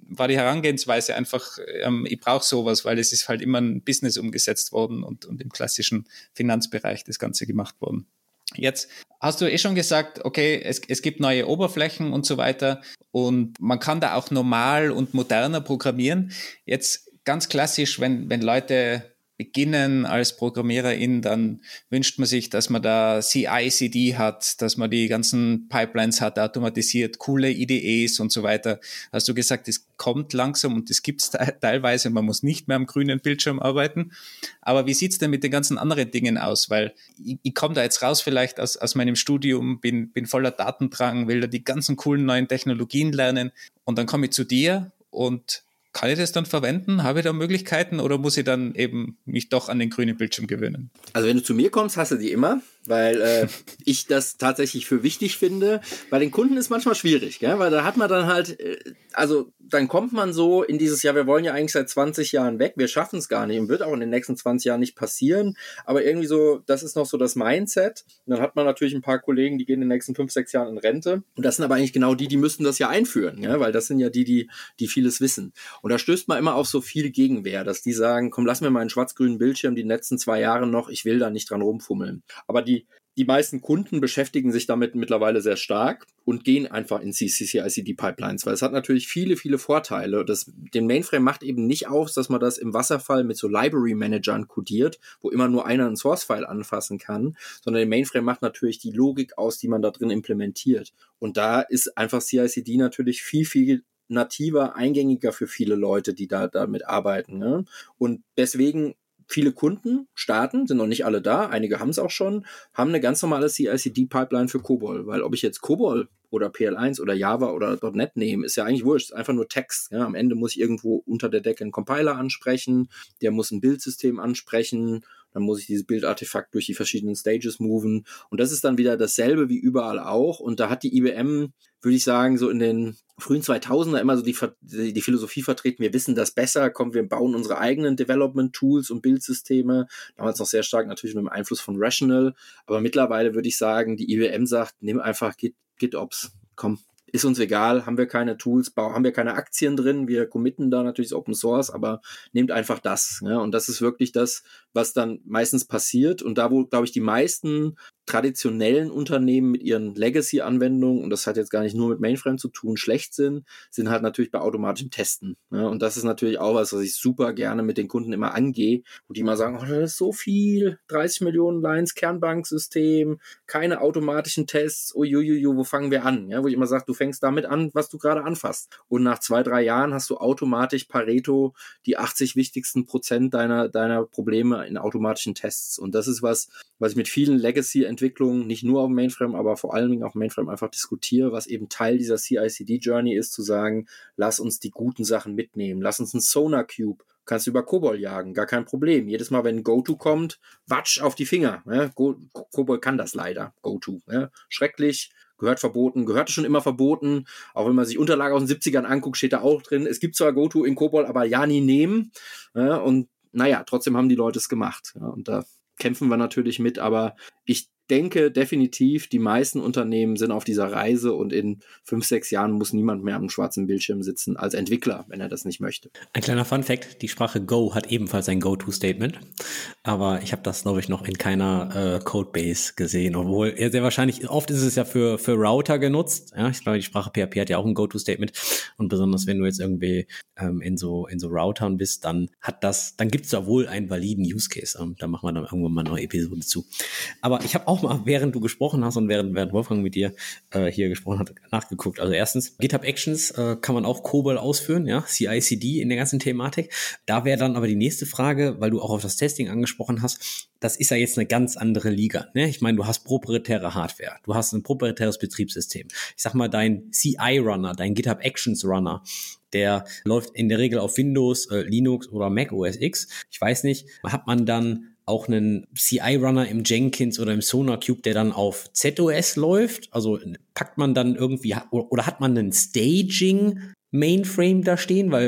war die Herangehensweise einfach, ich brauche sowas, weil es ist halt immer ein Business umgesetzt worden und im klassischen Finanzbereich das Ganze gemacht worden. Jetzt hast du schon gesagt, okay, es gibt neue Oberflächen und so weiter und man kann da auch normal und moderner programmieren. Jetzt ganz klassisch, wenn Leute beginnen als ProgrammiererInnen, dann wünscht man sich, dass man da CI/CD hat, dass man die ganzen Pipelines hat, automatisiert, coole IDEs und so weiter. Hast du gesagt, es kommt langsam und es gibt es teilweise, man muss nicht mehr am grünen Bildschirm arbeiten. Aber wie sieht's denn mit den ganzen anderen Dingen aus? Weil ich komme da jetzt raus vielleicht aus meinem Studium, bin voller Datendrang, will da die ganzen coolen neuen Technologien lernen und dann komme ich zu dir und kann ich das dann verwenden? Habe ich da Möglichkeiten oder muss ich dann eben mich doch an den grünen Bildschirm gewöhnen? Also wenn du zu mir kommst, hast du die immer, weil ich das tatsächlich für wichtig finde. Bei den Kunden ist manchmal schwierig, gell? Weil da hat man dann halt, also dann kommt man so in dieses Jahr, wir wollen ja eigentlich seit 20 Jahren weg, wir schaffen es gar nicht und wird auch in den nächsten 20 Jahren nicht passieren, aber irgendwie so, das ist noch so das Mindset. Und dann hat man natürlich ein paar Kollegen, die gehen in den nächsten 5, 6 Jahren in Rente und das sind aber eigentlich genau die müssen das ja einführen, ja? Weil das sind ja die vieles wissen. Und da stößt man immer auf so viel Gegenwehr, dass die sagen, komm, lass mir mal einen schwarz-grünen Bildschirm die letzten 2 Jahre noch, ich will da nicht dran rumfummeln. Aber die meisten Kunden beschäftigen sich damit mittlerweile sehr stark und gehen einfach in CI/CD-Pipelines, weil es hat natürlich viele, viele Vorteile. Den Mainframe macht eben nicht aus, dass man das im Wasserfall mit so Library-Managern codiert, wo immer nur einer einen Source-File anfassen kann, sondern der Mainframe macht natürlich die Logik aus, die man da drin implementiert. Und da ist einfach CI/CD natürlich viel, viel nativer, eingängiger für viele Leute, die da damit arbeiten. Ne? Und deswegen viele Kunden starten, sind noch nicht alle da, einige haben es auch schon, haben eine ganz normale CI/CD-Pipeline für COBOL, weil ob ich jetzt COBOL oder PL1 oder Java oder .NET nehme, ist ja eigentlich wurscht, ist einfach nur Text. Ja? Am Ende muss ich irgendwo unter der Decke einen Compiler ansprechen, der muss ein Bildsystem ansprechen, dann muss ich dieses Bildartefakt durch die verschiedenen Stages moven und das ist dann wieder dasselbe wie überall auch und da hat die IBM, würde ich sagen, so in den frühen 2000er immer so die Philosophie vertreten, wir wissen das besser, komm, wir bauen unsere eigenen Development-Tools und Bildsysteme, damals noch sehr stark natürlich mit dem Einfluss von Rational, aber mittlerweile würde ich sagen, die IBM sagt, nimm einfach GitOps, komm, ist uns egal, haben wir keine Tools, haben wir keine Aktien drin, wir committen da natürlich Open Source, aber nehmt einfach das. Ja? Und das ist wirklich das, was dann meistens passiert und da, wo, glaube ich, die meisten traditionellen Unternehmen mit ihren Legacy-Anwendungen, und das hat jetzt gar nicht nur mit Mainframe zu tun, schlecht sind halt natürlich bei automatischem Testen. Ja? Und das ist natürlich auch was ich super gerne mit den Kunden immer angehe, wo die immer sagen, oh, das ist so viel, 30 Millionen Lines, Kernbanksystem, keine automatischen Tests, uiuiui, wo fangen wir an? Ja? Wo ich immer sage, du fängst damit an, was du gerade anfasst. Und nach 2, 3 Jahren hast du automatisch Pareto die 80 wichtigsten Prozent deiner Probleme in automatischen Tests. Und das ist was ich mit vielen Legacy-Entwicklungen, nicht nur auf dem Mainframe, aber vor allen Dingen auf dem Mainframe einfach diskutiere, was eben Teil dieser CI/CD-Journey ist, zu sagen, lass uns die guten Sachen mitnehmen. Lass uns einen Sonar Cube. Kannst du über COBOL jagen, gar kein Problem. Jedes Mal, wenn ein GoTo kommt, watsch auf die Finger. Ja? COBOL kann das leider, GoTo. Ja? Schrecklich. Gehörte schon immer verboten. Auch wenn man sich Unterlagen aus den 70ern anguckt, steht da auch drin. Es gibt zwar GoTo in COBOL, aber ja nie nehmen. Ja, und naja, trotzdem haben die Leute es gemacht. Ja, und da kämpfen wir natürlich mit, aber ich denke definitiv, die meisten Unternehmen sind auf dieser Reise und in 5, 6 Jahren muss niemand mehr am schwarzen Bildschirm sitzen als Entwickler, wenn er das nicht möchte. Ein kleiner Fun-Fact, die Sprache Go hat ebenfalls ein Go-To-Statement, aber ich habe das, glaube ich, noch in keiner Codebase gesehen, obwohl sehr wahrscheinlich, oft ist es ja für Router genutzt, ja, ich glaube, die Sprache PHP hat ja auch ein Go-To-Statement und besonders wenn du jetzt irgendwie in so Routern bist, dann gibt es da wohl einen validen Use-Case, da machen wir dann irgendwann mal eine neue Episode zu. Aber ich habe auch mal, während du gesprochen hast und während Wolfgang mit dir hier gesprochen hat, nachgeguckt. Also erstens, GitHub Actions kann man auch COBOL ausführen, ja, CI/CD in der ganzen Thematik. Da wäre dann aber die nächste Frage, weil du auch auf das Testing angesprochen hast, das ist ja jetzt eine ganz andere Liga, ne? Ich meine, du hast proprietäre Hardware, du hast ein proprietäres Betriebssystem. Ich sag mal, dein CI-Runner, dein GitHub Actions Runner, der läuft in der Regel auf Windows, Linux oder Mac OS X. Ich weiß nicht, hat man dann auch einen CI-Runner im Jenkins oder im Sonar Cube, der dann auf ZOS läuft? Also packt man dann irgendwie, oder hat man einen Staging-Mainframe da stehen? Weil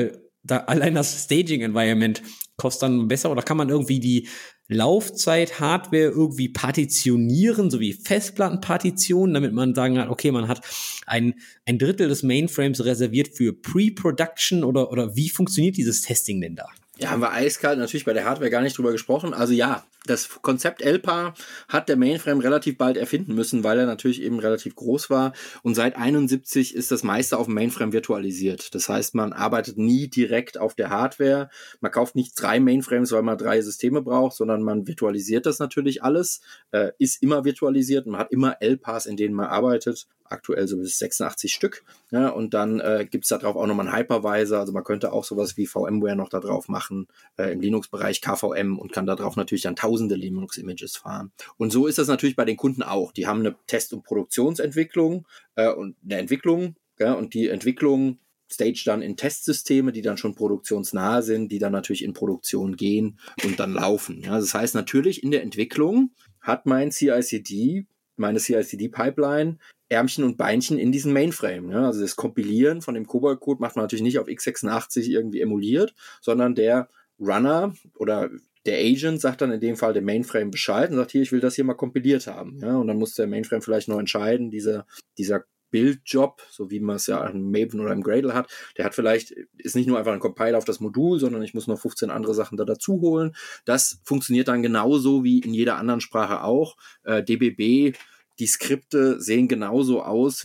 da allein das Staging-Environment kostet dann besser oder kann man irgendwie die Laufzeit Hardware irgendwie partitionieren, so wie Festplattenpartitionen, damit man sagen kann, okay, man hat ein Drittel des Mainframes reserviert für Pre-Production oder wie funktioniert dieses Testing denn da? Ja, haben wir eiskalt natürlich bei der Hardware gar nicht drüber gesprochen. Also ja, das Konzept LPAR hat der Mainframe relativ bald erfinden müssen, weil er natürlich eben relativ groß war. Und seit 71 ist das meiste auf dem Mainframe virtualisiert. Das heißt, man arbeitet nie direkt auf der Hardware. Man kauft nicht 3 Mainframes, weil man 3 Systeme braucht, sondern man virtualisiert das natürlich alles, ist immer virtualisiert. Man hat immer LPARs, in denen man arbeitet. Aktuell so bis 86 Stück. Ja, und dann gibt es da drauf auch nochmal einen Hypervisor. Also man könnte auch sowas wie VMware noch da drauf machen, im Linux-Bereich KVM, und kann da drauf natürlich dann tausende Linux-Images fahren. Und so ist das natürlich bei den Kunden auch. Die haben eine Test- und Produktionsentwicklung und eine Entwicklung, ja, und die Entwicklung stage dann in Testsysteme, die dann schon produktionsnah sind, die dann natürlich in Produktion gehen und dann laufen. Ja, das heißt natürlich, in der Entwicklung hat meine CI/CD-Pipeline Ärmchen und Beinchen in diesem Mainframe. Ja? Also das Kompilieren von dem Cobol-Code macht man natürlich nicht auf x86 irgendwie emuliert, sondern der Runner oder der Agent sagt dann in dem Fall dem Mainframe Bescheid und sagt, hier, ich will das hier mal kompiliert haben. Ja? Und dann muss der Mainframe vielleicht noch entscheiden, dieser Build-Job, so wie man es ja im Maven oder im Gradle hat, der hat vielleicht, ist nicht nur einfach ein Compiler auf das Modul, sondern ich muss noch 15 andere Sachen da dazu holen. Das funktioniert dann genauso wie in jeder anderen Sprache auch. DBB, die Skripte sehen genauso aus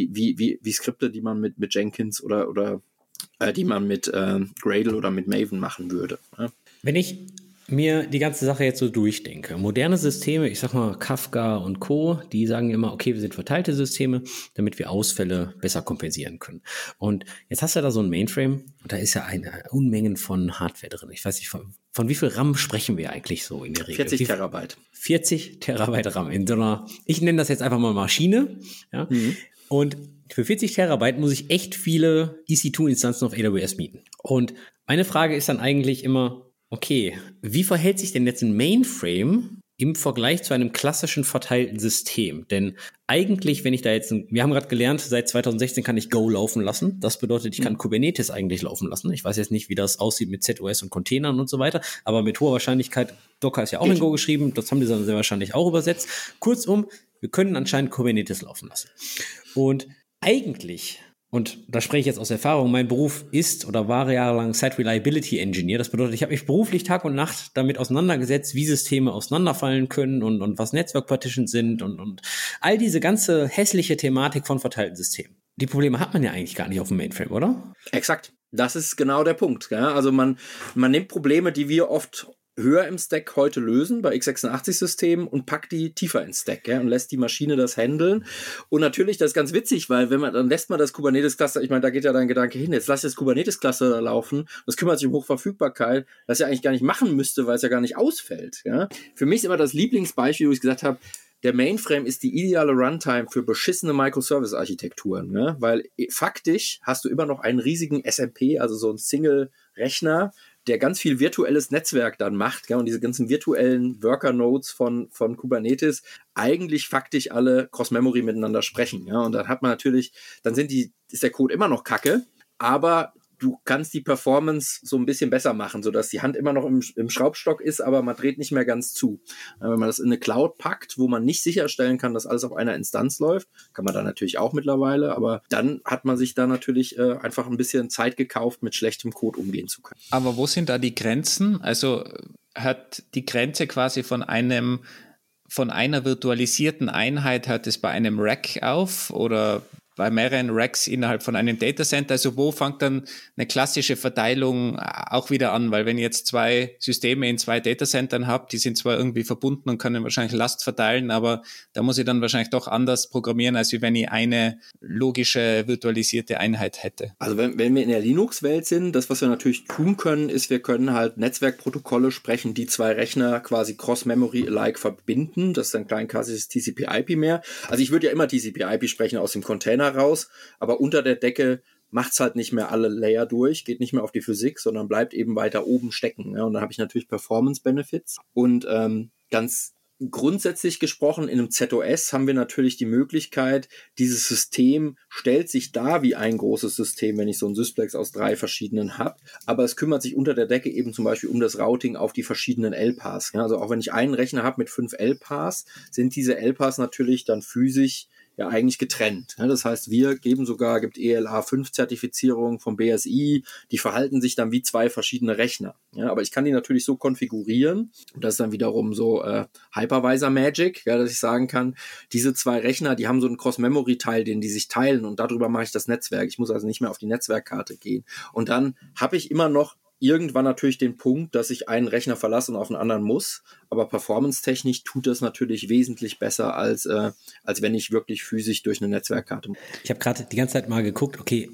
wie Skripte, die man mit Jenkins oder die man mit Gradle oder mit Maven machen würde. Ja. Wenn ich mir die ganze Sache jetzt so durchdenke, moderne Systeme, ich sag mal Kafka und Co., die sagen immer, okay, wir sind verteilte Systeme, damit wir Ausfälle besser kompensieren können. Und jetzt hast du da so ein Mainframe und da ist ja eine Unmengen von Hardware drin. Ich weiß nicht, von wie viel RAM sprechen wir eigentlich so in der Regel? 40 Terabyte. 40 Terabyte RAM in so einer, ich nenne das jetzt einfach mal Maschine. Ja? Und für 40 Terabyte muss ich echt viele EC2-Instanzen auf AWS mieten. Und meine Frage ist dann eigentlich immer, okay, wie verhält sich denn jetzt ein Mainframe im Vergleich zu einem klassischen verteilten System? Denn eigentlich, wenn ich da jetzt, wir haben gerade gelernt, seit 2016 kann ich Go laufen lassen. Das bedeutet, ich kann Kubernetes eigentlich laufen lassen. Ich weiß jetzt nicht, wie das aussieht mit ZOS und Containern und so weiter, aber mit hoher Wahrscheinlichkeit, Docker ist ja auch in Go geschrieben, das haben die dann sehr wahrscheinlich auch übersetzt. Kurzum, wir können anscheinend Kubernetes laufen lassen. Und eigentlich, und da spreche ich jetzt aus Erfahrung, mein Beruf ist oder war jahrelang Site Reliability Engineer. Das bedeutet, ich habe mich beruflich Tag und Nacht damit auseinandergesetzt, wie Systeme auseinanderfallen können und was Network Partitions sind und all diese ganze hässliche Thematik von verteilten Systemen. Die Probleme hat man ja eigentlich gar nicht auf dem Mainframe, oder? Exakt. Das ist genau der Punkt. Ja? Also man nimmt Probleme, die wir oft höher im Stack heute lösen, bei x86-Systemen, und packt die tiefer ins Stack, ja, und lässt die Maschine das handeln. Und natürlich, das ist ganz witzig, weil dann lässt man das Kubernetes-Cluster, ich meine, da geht ja dein Gedanke hin, jetzt lass das Kubernetes-Cluster da laufen, das kümmert sich um Hochverfügbarkeit, das ja eigentlich gar nicht machen müsste, weil es ja gar nicht ausfällt. Ja. Für mich ist immer das Lieblingsbeispiel, wo ich gesagt habe, der Mainframe ist die ideale Runtime für beschissene Microservice-Architekturen, ne? Weil faktisch hast du immer noch einen riesigen SMP, also so einen Single-Rechner, der ganz viel virtuelles Netzwerk dann macht, ja, und diese ganzen virtuellen Worker-Nodes von Kubernetes eigentlich faktisch alle Cross-Memory miteinander sprechen, ja, und dann hat man natürlich, ist der Code immer noch kacke, aber du kannst die Performance so ein bisschen besser machen, sodass die Hand immer noch im Schraubstock ist, aber man dreht nicht mehr ganz zu. Wenn man das in eine Cloud packt, wo man nicht sicherstellen kann, dass alles auf einer Instanz läuft, kann man da natürlich auch mittlerweile, aber dann hat man sich da natürlich einfach ein bisschen Zeit gekauft, mit schlechtem Code umgehen zu können. Aber wo sind da die Grenzen? Also hört die Grenze quasi von einer virtualisierten Einheit, hört es bei einem Rack auf oder bei mehreren Racks innerhalb von einem Datacenter? Also wo fängt dann eine klassische Verteilung auch wieder an? Weil wenn ich jetzt 2 Systeme in 2 Datacentern habe, die sind zwar irgendwie verbunden und können wahrscheinlich Last verteilen, aber da muss ich dann wahrscheinlich doch anders programmieren, als wenn ich eine logische virtualisierte Einheit hätte. Also wenn wir in der Linux-Welt sind, das, was wir natürlich tun können, ist, wir können halt Netzwerkprotokolle sprechen, die 2 Rechner quasi cross-memory-alike verbinden. Das ist dann kein klassisches TCP/IP mehr. Also ich würde ja immer TCP/IP sprechen aus dem Container raus, aber unter der Decke macht's halt nicht mehr alle Layer durch, geht nicht mehr auf die Physik, sondern bleibt eben weiter oben stecken. Ja, und dann habe ich natürlich Performance-Benefits und ganz grundsätzlich gesprochen, in einem ZOS haben wir natürlich die Möglichkeit, dieses System stellt sich dar wie ein großes System, wenn ich so ein Sysplex aus 3 verschiedenen habe, aber es kümmert sich unter der Decke eben zum Beispiel um das Routing auf die verschiedenen LPAs. Ja, also auch wenn ich einen Rechner habe mit 5 LPAs, sind diese LPAs natürlich dann physisch ja eigentlich getrennt. Ja, das heißt, gibt ELA 5 Zertifizierung vom BSI, die verhalten sich dann wie 2 verschiedene Rechner. Ja, aber ich kann die natürlich so konfigurieren, und das ist dann wiederum so Hypervisor Magic, ja, dass ich sagen kann, diese 2 Rechner, die haben so einen Cross-Memory-Teil, den die sich teilen, und darüber mache ich das Netzwerk. Ich muss also nicht mehr auf die Netzwerkkarte gehen. Und dann habe ich immer noch irgendwann natürlich den Punkt, dass ich einen Rechner verlasse und auf einen anderen muss, aber performance-technisch tut das natürlich wesentlich besser, als wenn ich wirklich physisch durch eine Netzwerkkarte muss. Ich habe gerade die ganze Zeit mal geguckt, okay,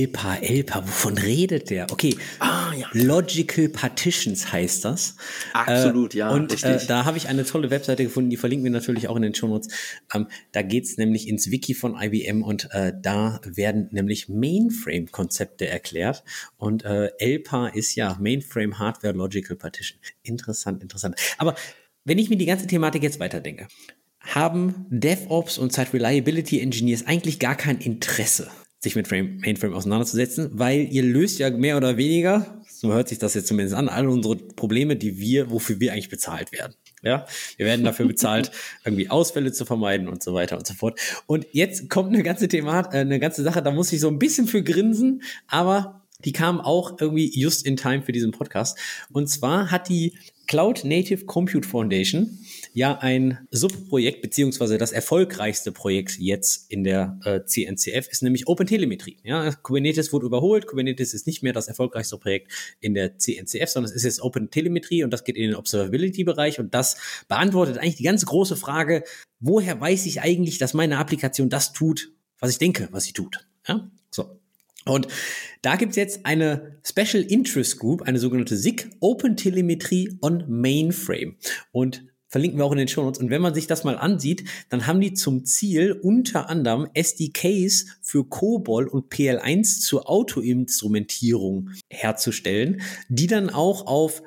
LPA, wovon redet der? Okay, ja. Logical Partitions heißt das. Absolut, ja. Und da habe ich eine tolle Webseite gefunden, die verlinken wir natürlich auch in den Shownotes. Da geht's nämlich ins Wiki von IBM und da werden nämlich Mainframe-Konzepte erklärt. Und LPA ist ja Mainframe Hardware Logical Partition. Interessant. Aber wenn ich mir die ganze Thematik jetzt weiterdenke, haben DevOps und Site Reliability Engineers eigentlich gar kein Interesse, sich mit Mainframe auseinanderzusetzen, weil ihr löst ja mehr oder weniger, so hört sich das jetzt zumindest an, alle unsere Probleme, wofür wir eigentlich bezahlt werden. Ja, wir werden dafür bezahlt, irgendwie Ausfälle zu vermeiden und so weiter und so fort. Und jetzt kommt eine ganze Sache, da muss ich so ein bisschen für grinsen, aber die kam auch irgendwie just in time für diesen Podcast. Und zwar hat die Cloud Native Compute Foundation ja ein Subprojekt, beziehungsweise das erfolgreichste Projekt jetzt in der CNCF ist nämlich OpenTelemetry. Ja, Kubernetes wurde überholt. Kubernetes ist nicht mehr das erfolgreichste Projekt in der CNCF, sondern es ist jetzt OpenTelemetry, und das geht in den Observability-Bereich, und das beantwortet eigentlich die ganz große Frage, woher weiß ich eigentlich, dass meine Applikation das tut, was ich denke, was sie tut. Ja, so. Und da gibt's jetzt eine Special Interest Group, eine sogenannte SIG, OpenTelemetry on Mainframe. Und verlinken wir auch in den Shownotes. Und wenn man sich das mal ansieht, dann haben die zum Ziel, unter anderem SDKs für COBOL und PL1 zur Autoinstrumentierung herzustellen, die dann auch auf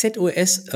ZOS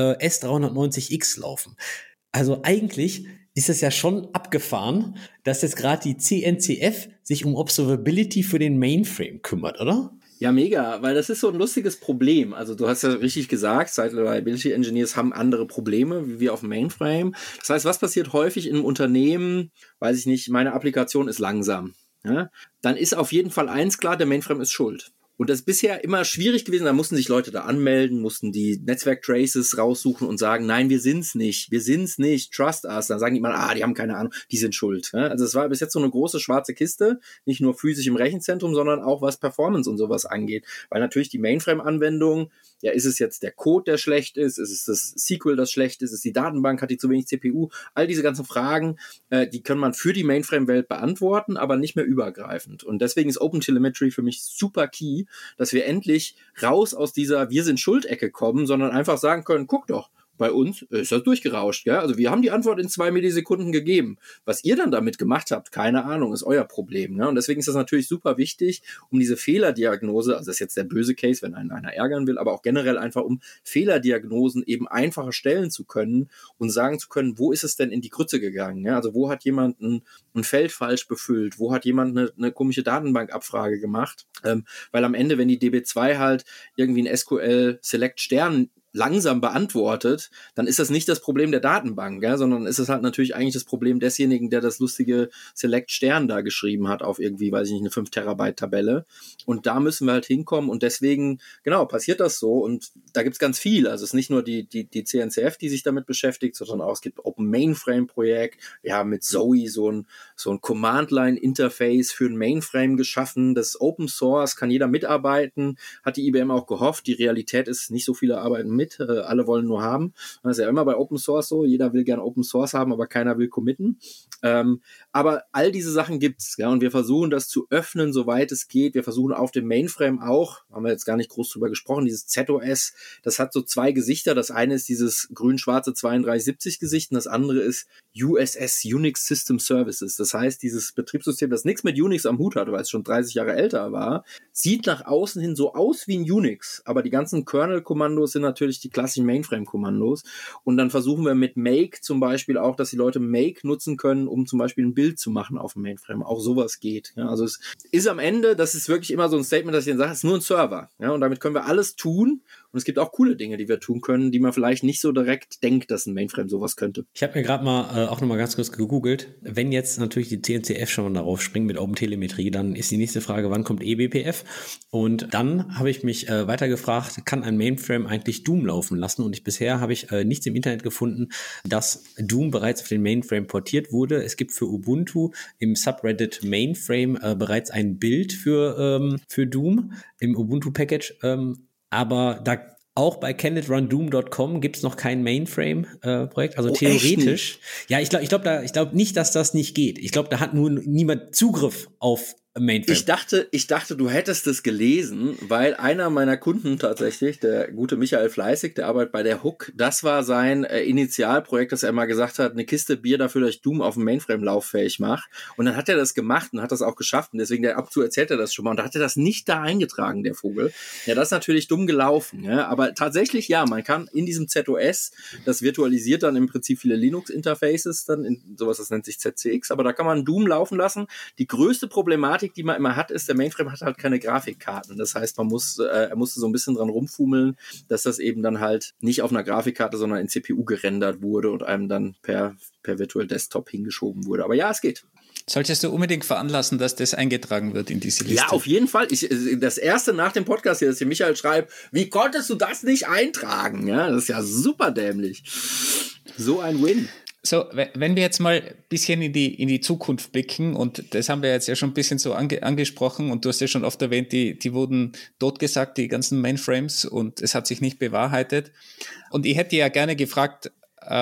S390X laufen. Also eigentlich ist es ja schon abgefahren, dass jetzt gerade die CNCF sich um Observability für den Mainframe kümmert, oder? Ja, mega, weil das ist so ein lustiges Problem. Also du hast ja richtig gesagt, Site Reliability Engineers haben andere Probleme, wie wir auf dem Mainframe. Das heißt, was passiert häufig in einem Unternehmen? Weiß ich nicht, meine Applikation ist langsam. Ja? Dann ist auf jeden Fall eins klar, der Mainframe ist schuld. Und das ist bisher immer schwierig gewesen, da mussten sich Leute da anmelden, mussten die Netzwerk-Traces raussuchen und sagen, nein, wir sind's nicht, trust us. Dann sagen die immer, die haben keine Ahnung, die sind schuld. Also es war bis jetzt so eine große schwarze Kiste, nicht nur physisch im Rechenzentrum, sondern auch was Performance und sowas angeht. Weil natürlich die Mainframe-Anwendung, ja, ist es jetzt der Code, der schlecht ist es das SQL, das schlecht ist es die Datenbank, hat die zu wenig CPU? All diese ganzen Fragen, die kann man für die Mainframe-Welt beantworten, aber nicht mehr übergreifend. Und deswegen ist OpenTelemetry für mich super key, dass wir endlich raus aus dieser Wir-sind-Schuld-Ecke kommen, sondern einfach sagen können, guck doch, bei uns ist das durchgerauscht. Gell? Also wir haben die Antwort in 2 Millisekunden gegeben. Was ihr dann damit gemacht habt, keine Ahnung, ist euer Problem. Ne? Und deswegen ist das natürlich super wichtig, um diese Fehlerdiagnose, also das ist jetzt der böse Case, wenn einen einer ärgern will, aber auch generell einfach, um Fehlerdiagnosen eben einfacher stellen zu können und sagen zu können, wo ist es denn in die Grütze gegangen? Ja? Also wo hat jemand ein Feld falsch befüllt? Wo hat jemand eine komische Datenbankabfrage gemacht? Weil am Ende, wenn die DB2 halt irgendwie ein SQL-Select-Stern langsam beantwortet, dann ist das nicht das Problem der Datenbank, ja, sondern ist es halt natürlich eigentlich das Problem desjenigen, der das lustige Select-Stern da geschrieben hat auf irgendwie, weiß ich nicht, eine 5-Terabyte-Tabelle. Und da müssen wir halt hinkommen und deswegen, genau, passiert das so und da gibt's ganz viel. Also es ist nicht nur die CNCF, die sich damit beschäftigt, sondern auch es gibt Open Mainframe-Projekt. Wir haben mit Zoe so ein Command-Line-Interface für ein Mainframe geschaffen. Das ist Open Source, kann jeder mitarbeiten, hat die IBM auch gehofft. Die Realität ist, nicht so viele arbeiten mit, alle wollen nur haben. Das ist ja immer bei Open Source so, jeder will gerne Open Source haben, aber keiner will committen. Aber all diese Sachen gibt's, ja, und wir versuchen das zu öffnen, soweit es geht. Wir versuchen auf dem Mainframe auch, haben wir jetzt gar nicht groß drüber gesprochen, dieses ZOS, das hat so 2 Gesichter. Das eine ist dieses grün-schwarze 3270-Gesicht und das andere ist USS, Unix System Services. Das heißt, dieses Betriebssystem, das nichts mit Unix am Hut hat, weil es schon 30 Jahre älter war, sieht nach außen hin so aus wie ein Unix, aber die ganzen Kernel-Kommandos sind natürlich natürlich die klassischen Mainframe-Kommandos. Und dann versuchen wir mit Make zum Beispiel auch, dass die Leute Make nutzen können, um zum Beispiel ein Bild zu machen auf dem Mainframe. Auch sowas geht. Ja, also es ist am Ende, das ist wirklich immer so ein Statement, dass ich dann sage, es ist nur ein Server. Ja, und damit können wir alles tun. Und es gibt auch coole Dinge, die wir tun können, die man vielleicht nicht so direkt denkt, dass ein Mainframe sowas könnte. Ich habe mir gerade mal auch nochmal ganz kurz gegoogelt. Wenn jetzt natürlich die CNCF schon darauf springt mit OpenTelemetrie, dann ist die nächste Frage, wann kommt eBPF? Und dann habe ich mich weiter gefragt, kann ein Mainframe eigentlich Doom laufen lassen? Und bisher habe ich nichts im Internet gefunden, dass Doom bereits auf den Mainframe portiert wurde. Es gibt für Ubuntu im Subreddit Mainframe bereits ein Bild für Doom im Ubuntu-Package. Aber da auch bei canitrundoom.com gibt's noch kein Mainframe-Projekt. Also theoretisch. Ja, ich glaube nicht, dass das nicht geht. Ich glaube, da hat nur niemand Zugriff auf Mainframe. Ich dachte, du hättest es gelesen, weil einer meiner Kunden tatsächlich, der gute Michael Fleißig, der arbeitet bei der Hook, das war sein Initialprojekt, dass er mal gesagt hat, eine Kiste Bier dafür, dass ich Doom auf dem Mainframe lauffähig mache. Und dann hat er das gemacht und hat das auch geschafft. Und deswegen, ab und zu erzählt er das schon mal. Und da hat er das nicht da eingetragen, der Vogel. Ja, das ist natürlich dumm gelaufen. Ja? Aber tatsächlich, ja, man kann in diesem ZOS, das virtualisiert dann im Prinzip viele Linux-Interfaces, dann in sowas, das nennt sich ZCX, aber da kann man Doom laufen lassen. Die größte Problematik, die man immer hat, ist, der Mainframe hat halt keine Grafikkarten. Das heißt, er musste so ein bisschen dran rumfummeln, dass das eben dann halt nicht auf einer Grafikkarte, sondern in CPU gerendert wurde und einem dann per Virtual Desktop hingeschoben wurde. Aber ja, es geht. Solltest du unbedingt veranlassen, dass das eingetragen wird in diese Liste? Ja, auf jeden Fall. Das erste nach dem Podcast hier, dass hier Michael schreibt, wie konntest du das nicht eintragen? Ja, das ist ja super dämlich. So ein Win. So, wenn wir jetzt mal ein bisschen in die Zukunft blicken, und das haben wir jetzt ja schon ein bisschen so angesprochen, und du hast ja schon oft erwähnt, die wurden totgesagt, die ganzen Mainframes, und es hat sich nicht bewahrheitet. Und ich hätte ja gerne gefragt,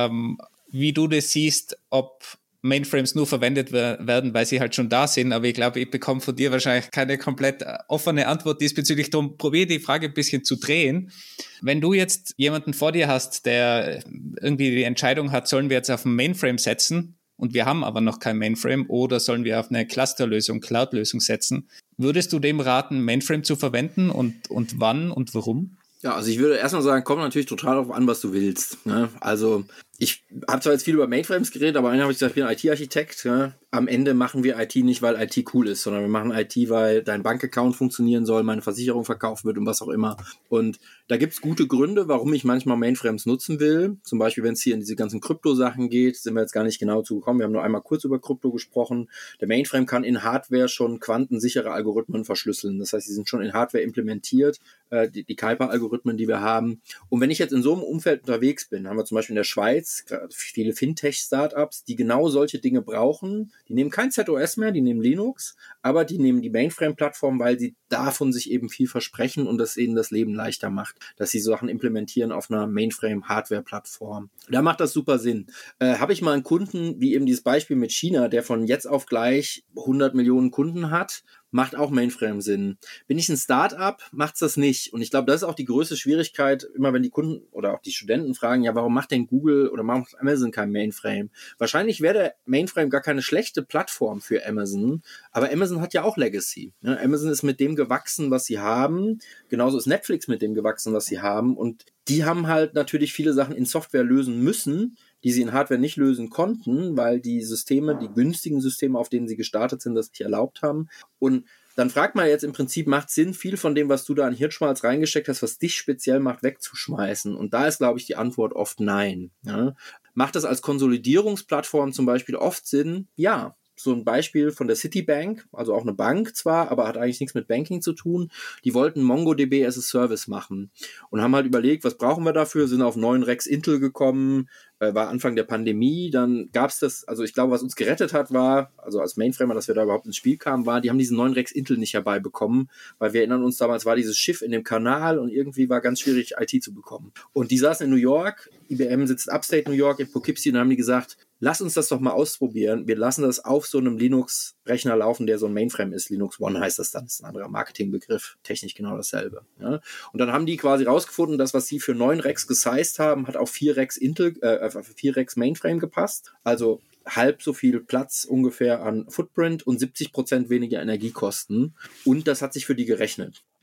wie du das siehst, ob Mainframes nur verwendet werden, weil sie halt schon da sind, aber ich glaube, ich bekomme von dir wahrscheinlich keine komplett offene Antwort diesbezüglich. Darum probiere die Frage ein bisschen zu drehen. Wenn du jetzt jemanden vor dir hast, der irgendwie die Entscheidung hat, sollen wir jetzt auf ein Mainframe setzen, und wir haben aber noch kein Mainframe, oder sollen wir auf eine Clusterlösung, Cloud-Lösung setzen, würdest du dem raten, Mainframe zu verwenden, und wann und warum? Ja, also ich würde erstmal sagen, kommt natürlich total darauf an, was du willst. Ne? Also ich habe zwar jetzt viel über Mainframes geredet, aber eigentlich habe ich gesagt, ich bin IT-Architekt. Ja? Am Ende machen wir IT nicht, weil IT cool ist, sondern wir machen IT, weil dein Bankaccount funktionieren soll, meine Versicherung verkauft wird und was auch immer. Und da gibt's gute Gründe, warum ich manchmal Mainframes nutzen will. Zum Beispiel, wenn es hier in diese ganzen Krypto-Sachen geht, sind wir jetzt gar nicht genau zugekommen. Wir haben nur einmal kurz über Krypto gesprochen. Der Mainframe kann in Hardware schon quantensichere Algorithmen verschlüsseln. Das heißt, die sind schon in Hardware implementiert, die Kuiper-Algorithmen, die wir haben. Und wenn ich jetzt in so einem Umfeld unterwegs bin, haben wir zum Beispiel in der Schweiz viele Fintech-Startups, die genau solche Dinge brauchen. Die nehmen kein ZOS mehr, die nehmen Linux, aber die nehmen die Mainframe-Plattform, weil sie davon sich eben viel versprechen und das ihnen das Leben leichter macht, dass sie Sachen implementieren auf einer Mainframe-Hardware-Plattform. Da macht das super Sinn. Habe ich mal einen Kunden, wie eben dieses Beispiel mit China, der von jetzt auf gleich 100 Millionen Kunden hat, macht auch Mainframe Sinn. Bin ich ein Start-up, macht's das nicht. Und ich glaube, das ist auch die größte Schwierigkeit, immer wenn die Kunden oder auch die Studenten fragen, ja, warum macht denn Google oder macht Amazon kein Mainframe? Wahrscheinlich wäre der Mainframe gar keine schlechte Plattform für Amazon, aber Amazon hat ja auch Legacy. Ja, Amazon ist mit dem gewachsen, was sie haben. Genauso ist Netflix mit dem gewachsen, was sie haben. Und die haben halt natürlich viele Sachen in Software lösen müssen, die sie in Hardware nicht lösen konnten, weil die Systeme, die günstigen Systeme, auf denen sie gestartet sind, das nicht erlaubt haben. Und dann fragt man jetzt im Prinzip, macht Sinn, viel von dem, was du da an Hirnschmalz reingesteckt hast, was dich speziell macht, wegzuschmeißen? Und da ist, glaube ich, die Antwort oft nein. Ja? Macht das als Konsolidierungsplattform zum Beispiel oft Sinn? Ja. So ein Beispiel von der Citibank, also auch eine Bank zwar, aber hat eigentlich nichts mit Banking zu tun. Die wollten MongoDB as a Service machen und haben halt überlegt, was brauchen wir dafür, sind auf 9 Rex Intel gekommen, war Anfang der Pandemie, dann gab's das, also ich glaube, was uns gerettet hat, war, also als Mainframer, dass wir da überhaupt ins Spiel kamen, war, die haben diesen 9 Rex Intel nicht herbeibekommen, weil wir erinnern uns, damals war dieses Schiff in dem Kanal und irgendwie war ganz schwierig, IT zu bekommen. Und die saßen in New York, IBM sitzt Upstate New York in Poughkeepsie, und dann haben die gesagt, lass uns das doch mal ausprobieren. Wir lassen das auf so einem Linux-Rechner laufen, der so ein Mainframe ist. Linux One heißt das dann. Das ist ein anderer Marketingbegriff. Technisch genau dasselbe. Ja. Und dann haben die quasi rausgefunden, dass was sie für 9 Rex gesized haben, hat auf 4 Rex 4 Rex Mainframe gepasst. Also halb so viel Platz ungefähr an Footprint und 70% weniger Energiekosten. Und das hat sich für die gerechnet.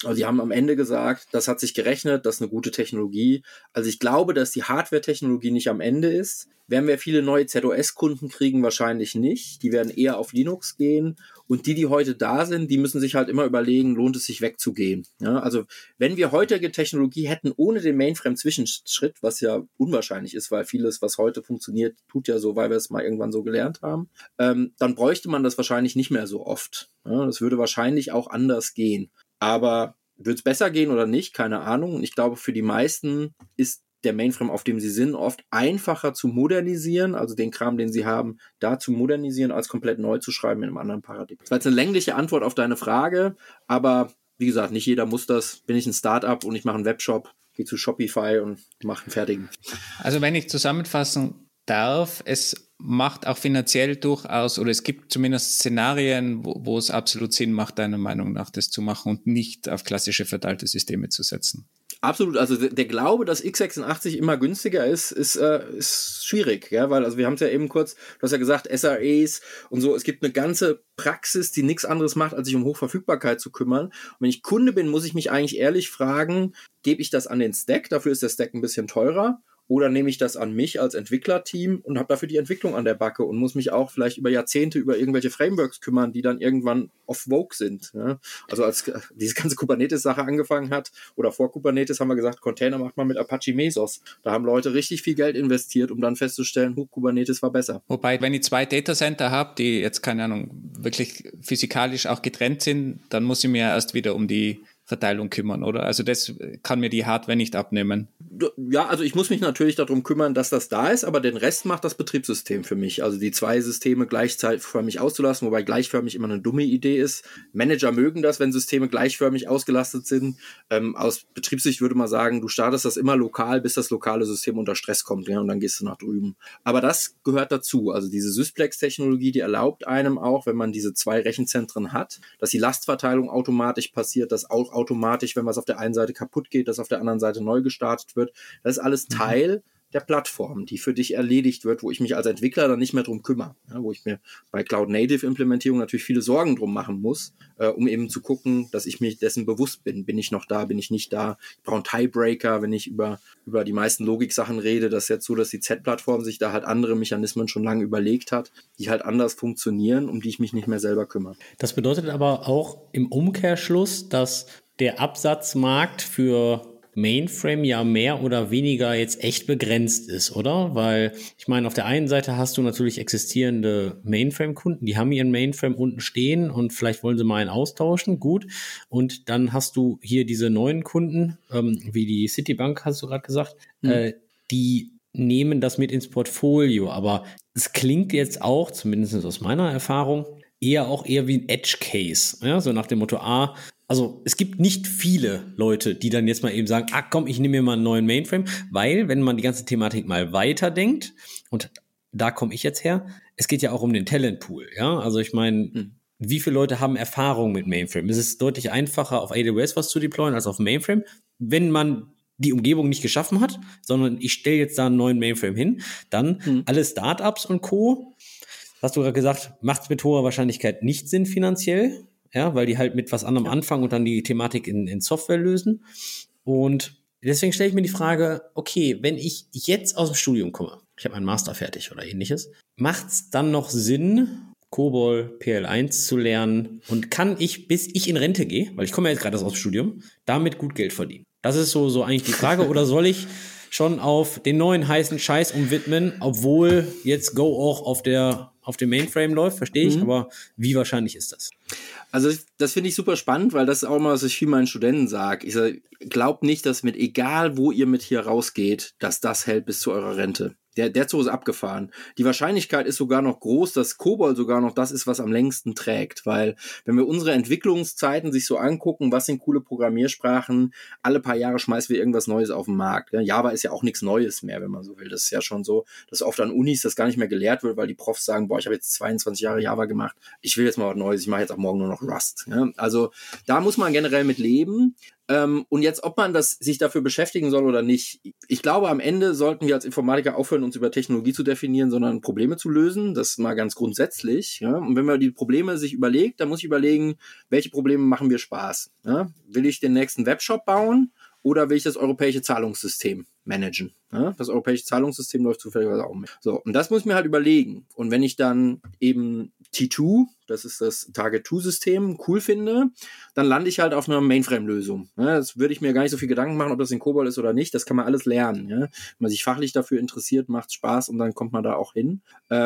Also sie haben am Ende gesagt, das hat sich gerechnet, das ist eine gute Technologie. Also ich glaube, dass die Hardware-Technologie nicht am Ende ist. Werden wir viele neue ZOS-Kunden kriegen? Wahrscheinlich nicht. Die werden eher auf Linux gehen. Und die heute da sind, die müssen sich halt immer überlegen, lohnt es sich wegzugehen. Ja, also wenn wir heutige Technologie hätten ohne den Mainframe-Zwischenschritt, was ja unwahrscheinlich ist, weil vieles, was heute funktioniert, tut ja so, weil wir es mal irgendwann so gelernt haben, dann bräuchte man das wahrscheinlich nicht mehr so oft. Ja, das würde wahrscheinlich auch anders gehen. Aber wird es besser gehen oder nicht? Keine Ahnung. Und ich glaube, für die meisten ist der Mainframe, auf dem sie sind, oft einfacher zu modernisieren, also den Kram, den sie haben, da zu modernisieren, als komplett neu zu schreiben in einem anderen Paradigma. Das war jetzt eine längliche Antwort auf deine Frage, aber wie gesagt, nicht jeder muss das. Bin ich ein Startup und ich mache einen Webshop, gehe zu Shopify und mache einen fertigen. Also wenn ich zusammenfassen darf, es macht auch finanziell durchaus, oder es gibt zumindest Szenarien, wo es absolut Sinn macht, deiner Meinung nach, das zu machen und nicht auf klassische verteilte Systeme zu setzen. Absolut, also der Glaube, dass x86 immer günstiger ist schwierig, ja, weil, also wir haben es ja eben kurz, du hast ja gesagt, SRAs und so, es gibt eine ganze Praxis, die nichts anderes macht, als sich um Hochverfügbarkeit zu kümmern. Und wenn ich Kunde bin, muss ich mich eigentlich ehrlich fragen, gebe ich das an den Stack, dafür ist der Stack ein bisschen teurer, oder nehme ich das an mich als Entwicklerteam und habe dafür die Entwicklung an der Backe und muss mich auch vielleicht über Jahrzehnte über irgendwelche Frameworks kümmern, die dann irgendwann off vogue sind. Ja? Also als diese ganze Kubernetes-Sache angefangen hat, oder vor Kubernetes haben wir gesagt, Container macht man mit Apache Mesos. Da haben Leute richtig viel Geld investiert, um dann festzustellen, Kubernetes war besser. Wobei, wenn ich 2 Datacenter habe, die jetzt, keine Ahnung, wirklich physikalisch auch getrennt sind, dann muss ich mir erst wieder um die Verteilung kümmern, oder? Also das kann mir die Hardware nicht abnehmen. Ja, also ich muss mich natürlich darum kümmern, dass das da ist, aber den Rest macht das Betriebssystem für mich. Also die 2 Systeme gleichförmig auszulassen, wobei gleichförmig immer eine dumme Idee ist. Manager mögen das, wenn Systeme gleichförmig ausgelastet sind. Aus Betriebssicht würde man sagen, du startest das immer lokal, bis das lokale System unter Stress kommt, ja, und dann gehst du nach drüben. Aber das gehört dazu. Also diese Sysplex-Technologie, die erlaubt einem auch, wenn man diese 2 Rechenzentren hat, dass die Lastverteilung automatisch passiert, dass auch automatisch, wenn was auf der einen Seite kaputt geht, dass auf der anderen Seite neu gestartet wird. Das ist alles Teil der Plattform, die für dich erledigt wird, wo ich mich als Entwickler dann nicht mehr drum kümmere. Ja, wo ich mir bei Cloud-Native-Implementierung natürlich viele Sorgen drum machen muss, um eben zu gucken, dass ich mir dessen bewusst bin. Bin ich noch da, bin ich nicht da? Ich brauche einen Tiebreaker, wenn ich über die meisten Logik-Sachen rede. Das ist jetzt so, dass die Z-Plattform sich da halt andere Mechanismen schon lange überlegt hat, die halt anders funktionieren, um die ich mich nicht mehr selber kümmere. Das bedeutet aber auch im Umkehrschluss, dass der Absatzmarkt für Mainframe ja mehr oder weniger jetzt echt begrenzt ist, oder? Weil, ich meine, auf der einen Seite hast du natürlich existierende Mainframe-Kunden, die haben ihren Mainframe unten stehen und vielleicht wollen sie mal einen austauschen, gut. Und dann hast du hier diese neuen Kunden, wie die Citibank, hast du gerade gesagt, die nehmen das mit ins Portfolio. Aber es klingt jetzt auch, zumindest aus meiner Erfahrung, eher wie ein Edge-Case. Ja? So nach dem Motto, also es gibt nicht viele Leute, die dann jetzt mal eben sagen, komm, ich nehme mir mal einen neuen Mainframe, weil wenn man die ganze Thematik mal weiterdenkt, und da komme ich jetzt her, es geht ja auch um den Talentpool, ja, also ich meine, wie viele Leute haben Erfahrung mit Mainframe? Es ist deutlich einfacher, auf AWS was zu deployen, als auf Mainframe, wenn man die Umgebung nicht geschaffen hat, sondern ich stelle jetzt da einen neuen Mainframe hin, dann alle Startups und Co., hast du gerade gesagt, macht es mit hoher Wahrscheinlichkeit nicht Sinn finanziell, ja, weil die halt mit was anderem anfangen und dann die Thematik in Software lösen. Und deswegen stelle ich mir die Frage, okay, wenn ich jetzt aus dem Studium komme, ich habe meinen Master fertig oder ähnliches, macht es dann noch Sinn, COBOL, PL1 zu lernen und kann ich, bis ich in Rente gehe, weil ich komme ja jetzt gerade aus dem Studium, damit gut Geld verdienen? Das ist so eigentlich die Frage. Oder soll ich schon auf den neuen heißen Scheiß umwidmen, obwohl jetzt Go auch auf dem Mainframe läuft, verstehe ich, aber wie wahrscheinlich ist das? Also das finde ich super spannend, weil das ist auch mal, was ich viel meinen Studenten sage. Ich sage, glaubt nicht, dass mit egal, wo ihr mit hier rausgeht, dass das hält bis zu eurer Rente. Der Zug ist abgefahren. Die Wahrscheinlichkeit ist sogar noch groß, dass COBOL sogar noch das ist, was am längsten trägt. Weil wenn wir unsere Entwicklungszeiten sich so angucken, was sind coole Programmiersprachen, alle paar Jahre schmeißen wir irgendwas Neues auf den Markt. Java ist ja auch nichts Neues mehr, wenn man so will. Das ist ja schon so, dass oft an Unis das gar nicht mehr gelehrt wird, weil die Profs sagen, boah, ich habe jetzt 22 Jahre Java gemacht, ich will jetzt mal was Neues, ich mache jetzt auch morgen nur noch Rust. Also da muss man generell mit leben. Und jetzt, ob man sich dafür beschäftigen soll oder nicht, ich glaube, am Ende sollten wir als Informatiker aufhören, uns über Technologie zu definieren, sondern Probleme zu lösen. Das mal ganz grundsätzlich. Ja? Und wenn man die Probleme sich überlegt, dann muss ich überlegen, welche Probleme machen mir Spaß? Ja? Will ich den nächsten Webshop bauen? Oder will ich das europäische Zahlungssystem managen? Ja? Das europäische Zahlungssystem läuft zufälligerweise auch mit. So, und das muss ich mir halt überlegen. Und wenn ich dann eben T2, das ist das Target-2-System, cool finde, dann lande ich halt auf einer Mainframe-Lösung. Ja? Das würde ich mir gar nicht so viel Gedanken machen, ob das in COBOL ist oder nicht. Das kann man alles lernen. Ja? Wenn man sich fachlich dafür interessiert, macht es Spaß und dann kommt man da auch hin.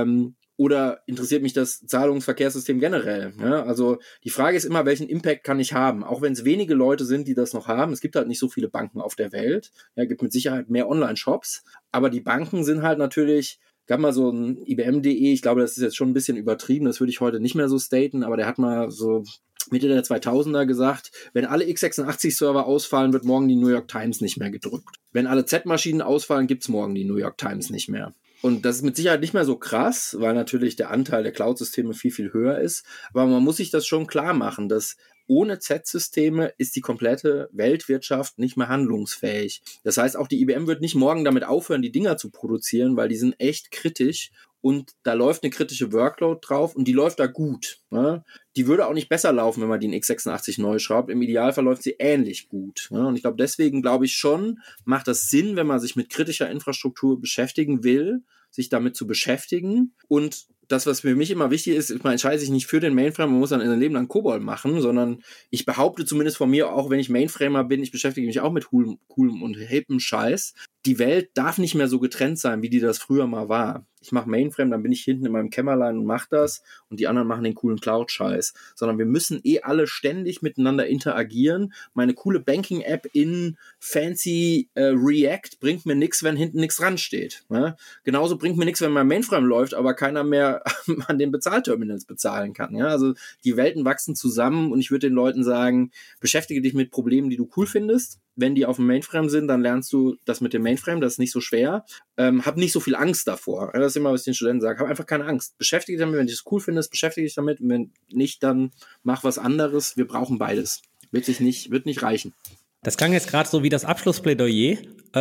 Oder interessiert mich das Zahlungsverkehrssystem generell? Ja, also die Frage ist immer, welchen Impact kann ich haben? Auch wenn es wenige Leute sind, die das noch haben. Es gibt halt nicht so viele Banken auf der Welt. Ja, gibt mit Sicherheit mehr Online-Shops. Aber die Banken sind halt natürlich, gab mal so ein IBM.de, ich glaube, das ist jetzt schon ein bisschen übertrieben, das würde ich heute nicht mehr so staten, aber der hat mal so Mitte der 2000er gesagt, wenn alle x86-Server ausfallen, wird morgen die New York Times nicht mehr gedruckt. Wenn alle Z-Maschinen ausfallen, gibt's morgen die New York Times nicht mehr. Und das ist mit Sicherheit nicht mehr so krass, weil natürlich der Anteil der Cloud-Systeme viel, viel höher ist. Aber man muss sich das schon klar machen, dass ohne Z-Systeme ist die komplette Weltwirtschaft nicht mehr handlungsfähig. Das heißt, auch die IBM wird nicht morgen damit aufhören, die Dinger zu produzieren, weil die sind echt kritisch und da läuft eine kritische Workload drauf und die läuft da gut. Ne? Die würde auch nicht besser laufen, wenn man die in x86 neu schraubt. Im Idealfall läuft sie ähnlich gut. Ne? Und ich glaube, deswegen glaube ich schon, macht das Sinn, wenn man sich mit kritischer Infrastruktur beschäftigen will, sich damit zu beschäftigen. Und das, was für mich immer wichtig ist, man entscheidet sich nicht für den Mainframe, man muss dann in seinem Leben lang COBOL machen, sondern ich behaupte zumindest von mir, auch wenn ich Mainframer bin, ich beschäftige mich auch mit coolem und hippem Scheiß. Die Welt darf nicht mehr so getrennt sein, wie die das früher mal war. Ich mache Mainframe, dann bin ich hinten in meinem Kämmerlein und mache das und die anderen machen den coolen Cloud-Scheiß. Sondern wir müssen alle ständig miteinander interagieren. Meine coole Banking-App in fancy React bringt mir nichts, wenn hinten nichts dran steht. Ne? Genauso bringt mir nichts, wenn mein Mainframe läuft, aber keiner mehr an den Bezahlterminals bezahlen kann. Ja? Also die Welten wachsen zusammen und ich würde den Leuten sagen, beschäftige dich mit Problemen, die du cool findest. Wenn die auf dem Mainframe sind, dann lernst du das mit dem Mainframe, das ist nicht so schwer. Hab nicht so viel Angst davor. Das ist immer, was ich den Studenten sage. Hab einfach keine Angst. Beschäftige dich damit, wenn du es cool findest, beschäftige dich damit. Und wenn nicht, dann mach was anderes. Wir brauchen beides. Wird nicht reichen. Das klang jetzt gerade so wie das Abschlussplädoyer.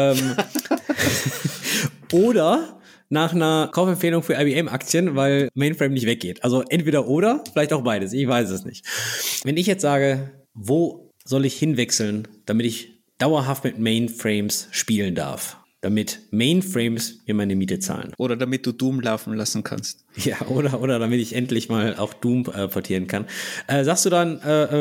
Oder nach einer Kaufempfehlung für IBM-Aktien, weil Mainframe nicht weggeht. Also entweder oder, vielleicht auch beides. Ich weiß es nicht. Wenn ich jetzt sage, wo soll ich hinwechseln, damit ich dauerhaft mit Mainframes spielen darf? Damit Mainframes mir meine Miete zahlen. Oder damit du Doom laufen lassen kannst. Ja, oder damit ich endlich mal auch Doom portieren kann. Sagst du dann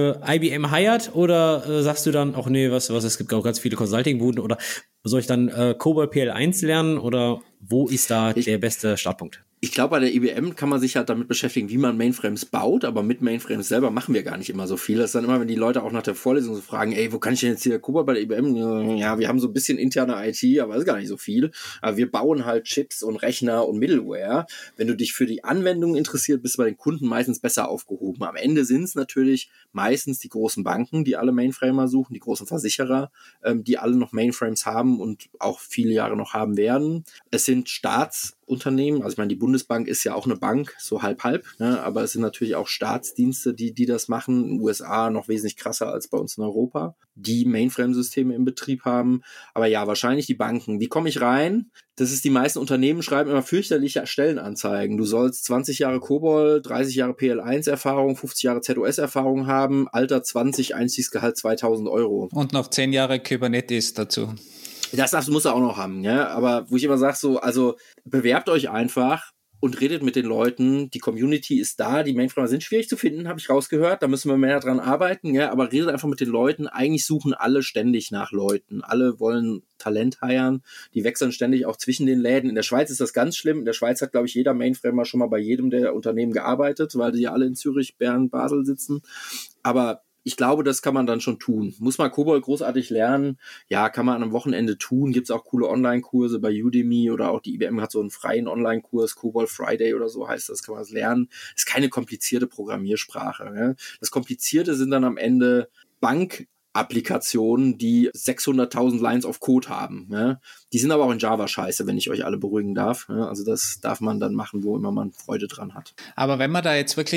IBM hired oder sagst du dann, ach nee, was, es gibt auch ganz viele Consulting-Buden oder soll ich dann COBOL PL1 lernen oder wo ist da der beste Startpunkt? Ich glaube, bei der IBM kann man sich halt damit beschäftigen, wie man Mainframes baut, aber mit Mainframes selber machen wir gar nicht immer so viel. Das ist dann immer, wenn die Leute auch nach der Vorlesung so fragen, ey, wo kann ich denn jetzt hier COBOL bei der IBM? Ja, wir haben so ein bisschen interne IT, aber das ist gar nicht so viel. Aber wir bauen halt Chips und Rechner und Middleware. Wenn du dich für die Anwendung interessiert, bist du bei den Kunden meistens besser aufgehoben. Am Ende sind es natürlich meistens die großen Banken, die alle Mainframer suchen, die großen Versicherer, die alle noch Mainframes haben und auch viele Jahre noch haben werden. Es sind Staatsunternehmen, also ich meine, die Bundesbank ist ja auch eine Bank, so halb, ne? Aber es sind natürlich auch Staatsdienste, die das machen, in den USA noch wesentlich krasser als bei uns in Europa, die Mainframe-Systeme im Betrieb haben. Aber ja, wahrscheinlich die Banken. Wie komme ich rein? Das ist, die meisten Unternehmen schreiben immer fürchterliche Stellenanzeigen. Du sollst 20 Jahre COBOL, 30 Jahre PL1-Erfahrung, 50 Jahre ZOS-Erfahrung haben, Alter 20, Einstiegsgehalt 2.000 Euro. Und noch 10 Jahre Kubernetes dazu. Das musst du auch noch haben, ja. Aber wo ich immer sage, so, also bewerbt euch einfach und redet mit den Leuten. Die Community ist da, die Mainframer sind schwierig zu finden, habe ich rausgehört. Da müssen wir mehr dran arbeiten, ja. Aber redet einfach mit den Leuten. Eigentlich suchen alle ständig nach Leuten. Alle wollen Talent hiren. Die wechseln ständig auch zwischen den Läden. In der Schweiz ist das ganz schlimm. In der Schweiz hat, glaube ich, jeder Mainframer schon mal bei jedem der Unternehmen gearbeitet, weil die ja alle in Zürich, Bern, Basel sitzen. Aber ich glaube, das kann man dann schon tun. Muss man COBOL großartig lernen? Ja, kann man an einem Wochenende tun. Gibt es auch coole Online-Kurse bei Udemy oder auch die IBM hat so einen freien Online-Kurs, COBOL Friday oder so heißt das, kann man das lernen. Ist keine komplizierte Programmiersprache. Ne? Das Komplizierte sind dann am Ende Bankapplikationen, die 600.000 Lines of Code haben. Ne? Die sind aber auch in Java scheiße, wenn ich euch alle beruhigen darf. Ne? Also das darf man dann machen, wo immer man Freude dran hat. Aber wenn man da jetzt wirklich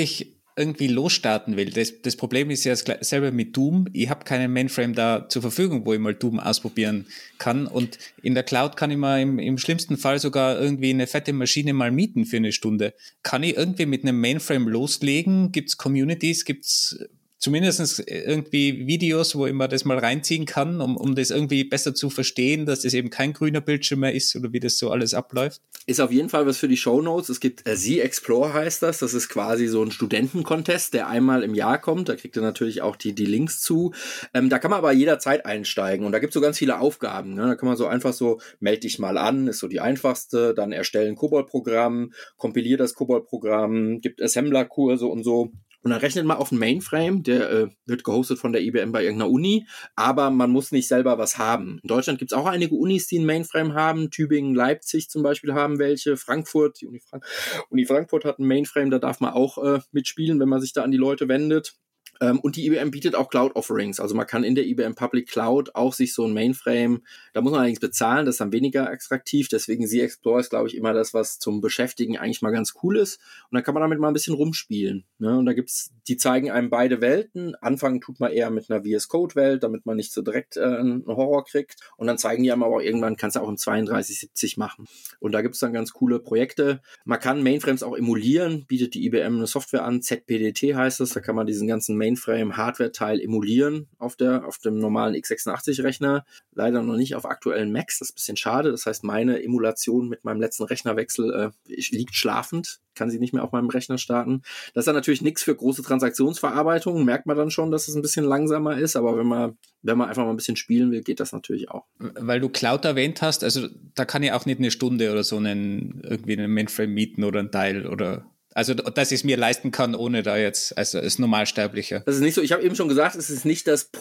irgendwie losstarten will. Das Problem ist ja selber mit Doom. Ich habe keinen Mainframe da zur Verfügung, wo ich mal Doom ausprobieren kann. Und in der Cloud kann ich mal im schlimmsten Fall sogar irgendwie eine fette Maschine mal mieten für eine Stunde. Kann ich irgendwie mit einem Mainframe loslegen? Gibt's Communities? Gibt's zumindest irgendwie Videos, wo ich mir das mal reinziehen kann, um das irgendwie besser zu verstehen, dass das eben kein grüner Bildschirm mehr ist oder wie das so alles abläuft? Ist auf jeden Fall was für die Shownotes. Es gibt Z-Explore heißt das. Das ist quasi so ein Studentencontest, der einmal im Jahr kommt. Da kriegt ihr natürlich auch die Links zu. Da kann man aber jederzeit einsteigen und da gibt es so ganz viele Aufgaben. Ne? Da kann man so einfach so, meld dich mal an, ist so die einfachste. Dann erstellen Cobol-Programm, kompilier das Cobol-Programm, gibt Assembler-Kurse und so. Und dann rechnet man auf einen Mainframe, der wird gehostet von der IBM bei irgendeiner Uni, aber man muss nicht selber was haben. In Deutschland gibt es auch einige Unis, die einen Mainframe haben. Tübingen, Leipzig zum Beispiel haben welche. Frankfurt, die Uni Frankfurt hat einen Mainframe, da darf man auch mitspielen, wenn man sich da an die Leute wendet. Und die IBM bietet auch Cloud-Offerings. Also man kann in der IBM Public Cloud auch sich so ein Mainframe, da muss man allerdings bezahlen, das ist dann weniger attraktiv. Deswegen Z-Explore ist, glaube ich, immer das, was zum Beschäftigen eigentlich mal ganz cool ist. Und dann kann man damit mal ein bisschen rumspielen. Ne? Und da gibt's, die zeigen einem beide Welten. Anfangen tut man eher mit einer VS Code-Welt, damit man nicht so direkt einen Horror kriegt. Und dann zeigen die einem aber auch irgendwann, kannst du auch im 3270 machen. Und da gibt's dann ganz coole Projekte. Man kann Mainframes auch emulieren, bietet die IBM eine Software an, ZPDT heißt es. Da kann man diesen ganzen Mainframe-Hardware-Teil emulieren auf dem normalen x86-Rechner. Leider noch nicht auf aktuellen Macs, das ist ein bisschen schade. Das heißt, meine Emulation mit meinem letzten Rechnerwechsel liegt schlafend, kann sie nicht mehr auf meinem Rechner starten. Das ist dann natürlich nichts für große Transaktionsverarbeitung, merkt man dann schon, dass es ein bisschen langsamer ist, aber wenn man einfach mal ein bisschen spielen will, geht das natürlich auch. Weil du Cloud erwähnt hast, also da kann ich auch nicht eine Stunde oder so irgendwie einen Mainframe mieten oder einen Teil oder... Also, dass ich es mir leisten kann, ohne da jetzt, also als Normalsterblicher. Das ist nicht so, ich habe eben schon gesagt, es ist nicht das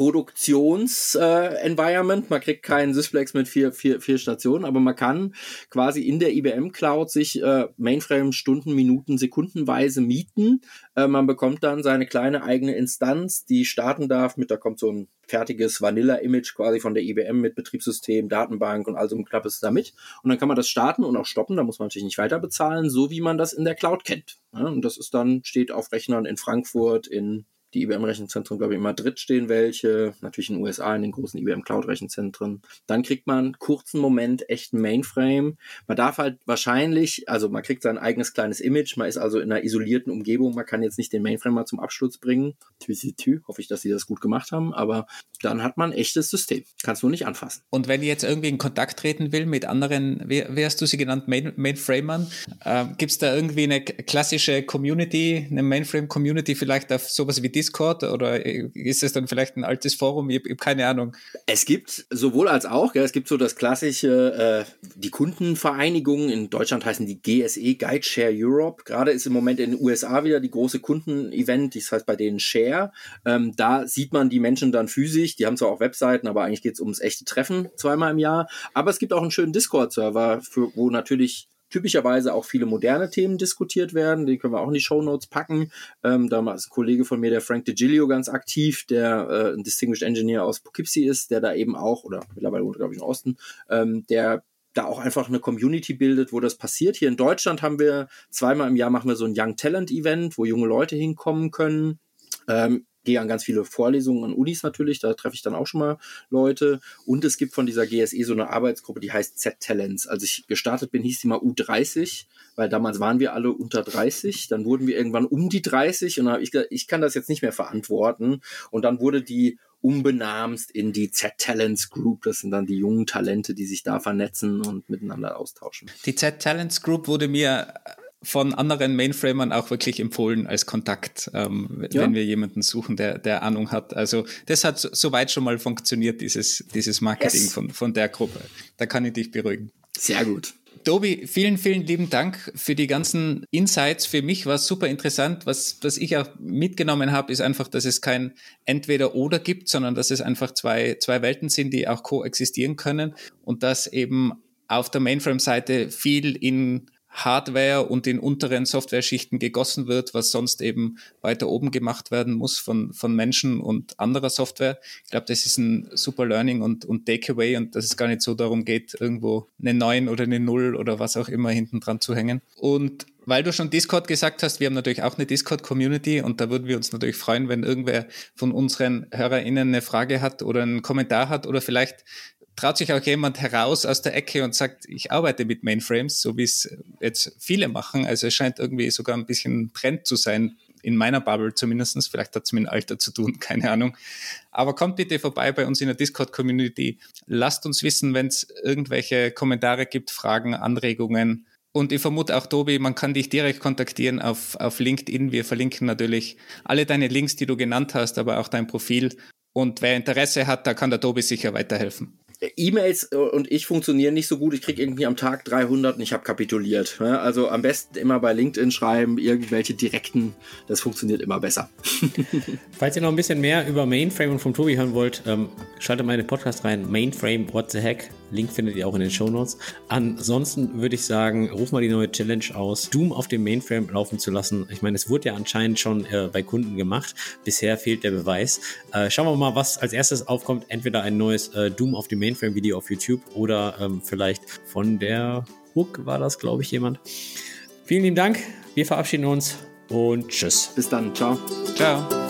Produktions-Environment. Man kriegt keinen Sysplex mit vier Stationen, aber man kann quasi in der IBM Cloud sich Mainframe Stunden, Minuten, Sekundenweise mieten. Man bekommt dann seine kleine eigene Instanz, die starten darf da kommt so ein fertiges Vanilla-Image quasi von der IBM mit Betriebssystem, Datenbank und all so ein Klappes da mit. Und dann kann man das starten und auch stoppen. Da muss man natürlich nicht weiter bezahlen, so wie man das in der Cloud kennt. Ja, und das ist dann, steht auf Rechnern in Frankfurt, in die IBM-Rechenzentren, glaube ich, in Madrid stehen welche, natürlich in den USA, in den großen IBM-Cloud-Rechenzentren. Dann kriegt man einen kurzen Moment echten Mainframe. Man darf halt wahrscheinlich, also man kriegt sein eigenes kleines Image, man ist also in einer isolierten Umgebung, man kann jetzt nicht den Mainframe mal zum Absturz bringen. Hoffe ich, dass sie das gut gemacht haben, aber dann hat man ein echtes System. Kannst du nicht anfassen. Und wenn ich jetzt irgendwie in Kontakt treten will mit anderen, wie hast du sie genannt, Mainframern, gibt es da irgendwie eine klassische Community, eine Mainframe-Community vielleicht auf sowas wie Discord oder ist es dann vielleicht ein altes Forum? Ich habe keine Ahnung. Es gibt sowohl als auch, ja, es gibt so das klassische, die Kundenvereinigung, in Deutschland heißen die GSE, GuideShare Europe. Gerade ist im Moment in den USA wieder die große Kundenevent, das heißt bei denen Share. Da sieht man die Menschen dann physisch, die haben zwar auch Webseiten, aber eigentlich geht es ums echte Treffen zweimal im Jahr. Aber es gibt auch einen schönen Discord-Server, wo natürlich typischerweise auch viele moderne Themen diskutiert werden. Die können wir auch in die Shownotes packen. Da ist ein Kollege von mir, der Frank DeGilio, ganz aktiv, der ein Distinguished Engineer aus Poughkeepsie ist, der da eben auch, oder mittlerweile wohnt, glaube ich, in Osten, der da auch einfach eine Community bildet, wo das passiert. Hier in Deutschland haben wir zweimal im Jahr machen wir so ein Young Talent Event, wo junge Leute hinkommen können. Gehe an ganz viele Vorlesungen an Unis natürlich, da treffe ich dann auch schon mal Leute. Und es gibt von dieser GSE so eine Arbeitsgruppe, die heißt Z-Talents. Als ich gestartet bin, hieß die mal U30, weil damals waren wir alle unter 30. Dann wurden wir irgendwann um die 30 und dann habe ich gesagt, ich kann das jetzt nicht mehr verantworten. Und dann wurde die umbenamst in die Z-Talents Group. Das sind dann die jungen Talente, die sich da vernetzen und miteinander austauschen. Die Z-Talents Group wurde mir von anderen Mainframern auch wirklich empfohlen als Kontakt, wenn wir jemanden suchen, der Ahnung hat. Also das hat soweit schon mal funktioniert, dieses Marketing von der Gruppe. Da kann ich dich beruhigen. Sehr gut. Tobi, vielen, vielen lieben Dank für die ganzen Insights. Für mich war es super interessant. Was ich auch mitgenommen habe, ist einfach, dass es kein Entweder-Oder gibt, sondern dass es einfach zwei Welten sind, die auch koexistieren können und dass eben auf der Mainframe-Seite viel in Hardware und in unteren Software-Schichten gegossen wird, was sonst eben weiter oben gemacht werden muss von Menschen und anderer Software. Ich glaube, das ist ein super Learning und Takeaway und dass es gar nicht so darum geht, irgendwo eine 9 oder eine 0 oder was auch immer hinten dran zu hängen. Und weil du schon Discord gesagt hast, wir haben natürlich auch eine Discord-Community und da würden wir uns natürlich freuen, wenn irgendwer von unseren HörerInnen eine Frage hat oder einen Kommentar hat oder vielleicht traut sich auch jemand heraus aus der Ecke und sagt, ich arbeite mit Mainframes, so wie es jetzt viele machen. Also es scheint irgendwie sogar ein bisschen Trend zu sein, in meiner Bubble zumindest. Vielleicht hat es mit dem Alter zu tun, keine Ahnung. Aber kommt bitte vorbei bei uns in der Discord-Community. Lasst uns wissen, wenn es irgendwelche Kommentare gibt, Fragen, Anregungen. Und ich vermute auch, Tobi, man kann dich direkt kontaktieren auf LinkedIn. Wir verlinken natürlich alle deine Links, die du genannt hast, aber auch dein Profil. Und wer Interesse hat, da kann der Tobi sicher weiterhelfen. E-Mails und ich funktionieren nicht so gut. Ich kriege irgendwie am Tag 300 und ich habe kapituliert. Also am besten immer bei LinkedIn schreiben, irgendwelche direkten, das funktioniert immer besser. Falls ihr noch ein bisschen mehr über Mainframe und vom Tobi hören wollt, schaltet mal in den Podcast rein. Mainframe, what the heck? Link findet ihr auch in den Shownotes. Ansonsten würde ich sagen, ruf mal die neue Challenge aus, Doom auf dem Mainframe laufen zu lassen. Ich meine, es wurde ja anscheinend schon bei Kunden gemacht. Bisher fehlt der Beweis. Schauen wir mal, was als erstes aufkommt. Entweder ein neues Doom auf dem Mainframe-Video auf YouTube oder vielleicht von der Hook war das, glaube ich, jemand. Vielen lieben Dank. Wir verabschieden uns und tschüss. Bis dann. Ciao. Ciao.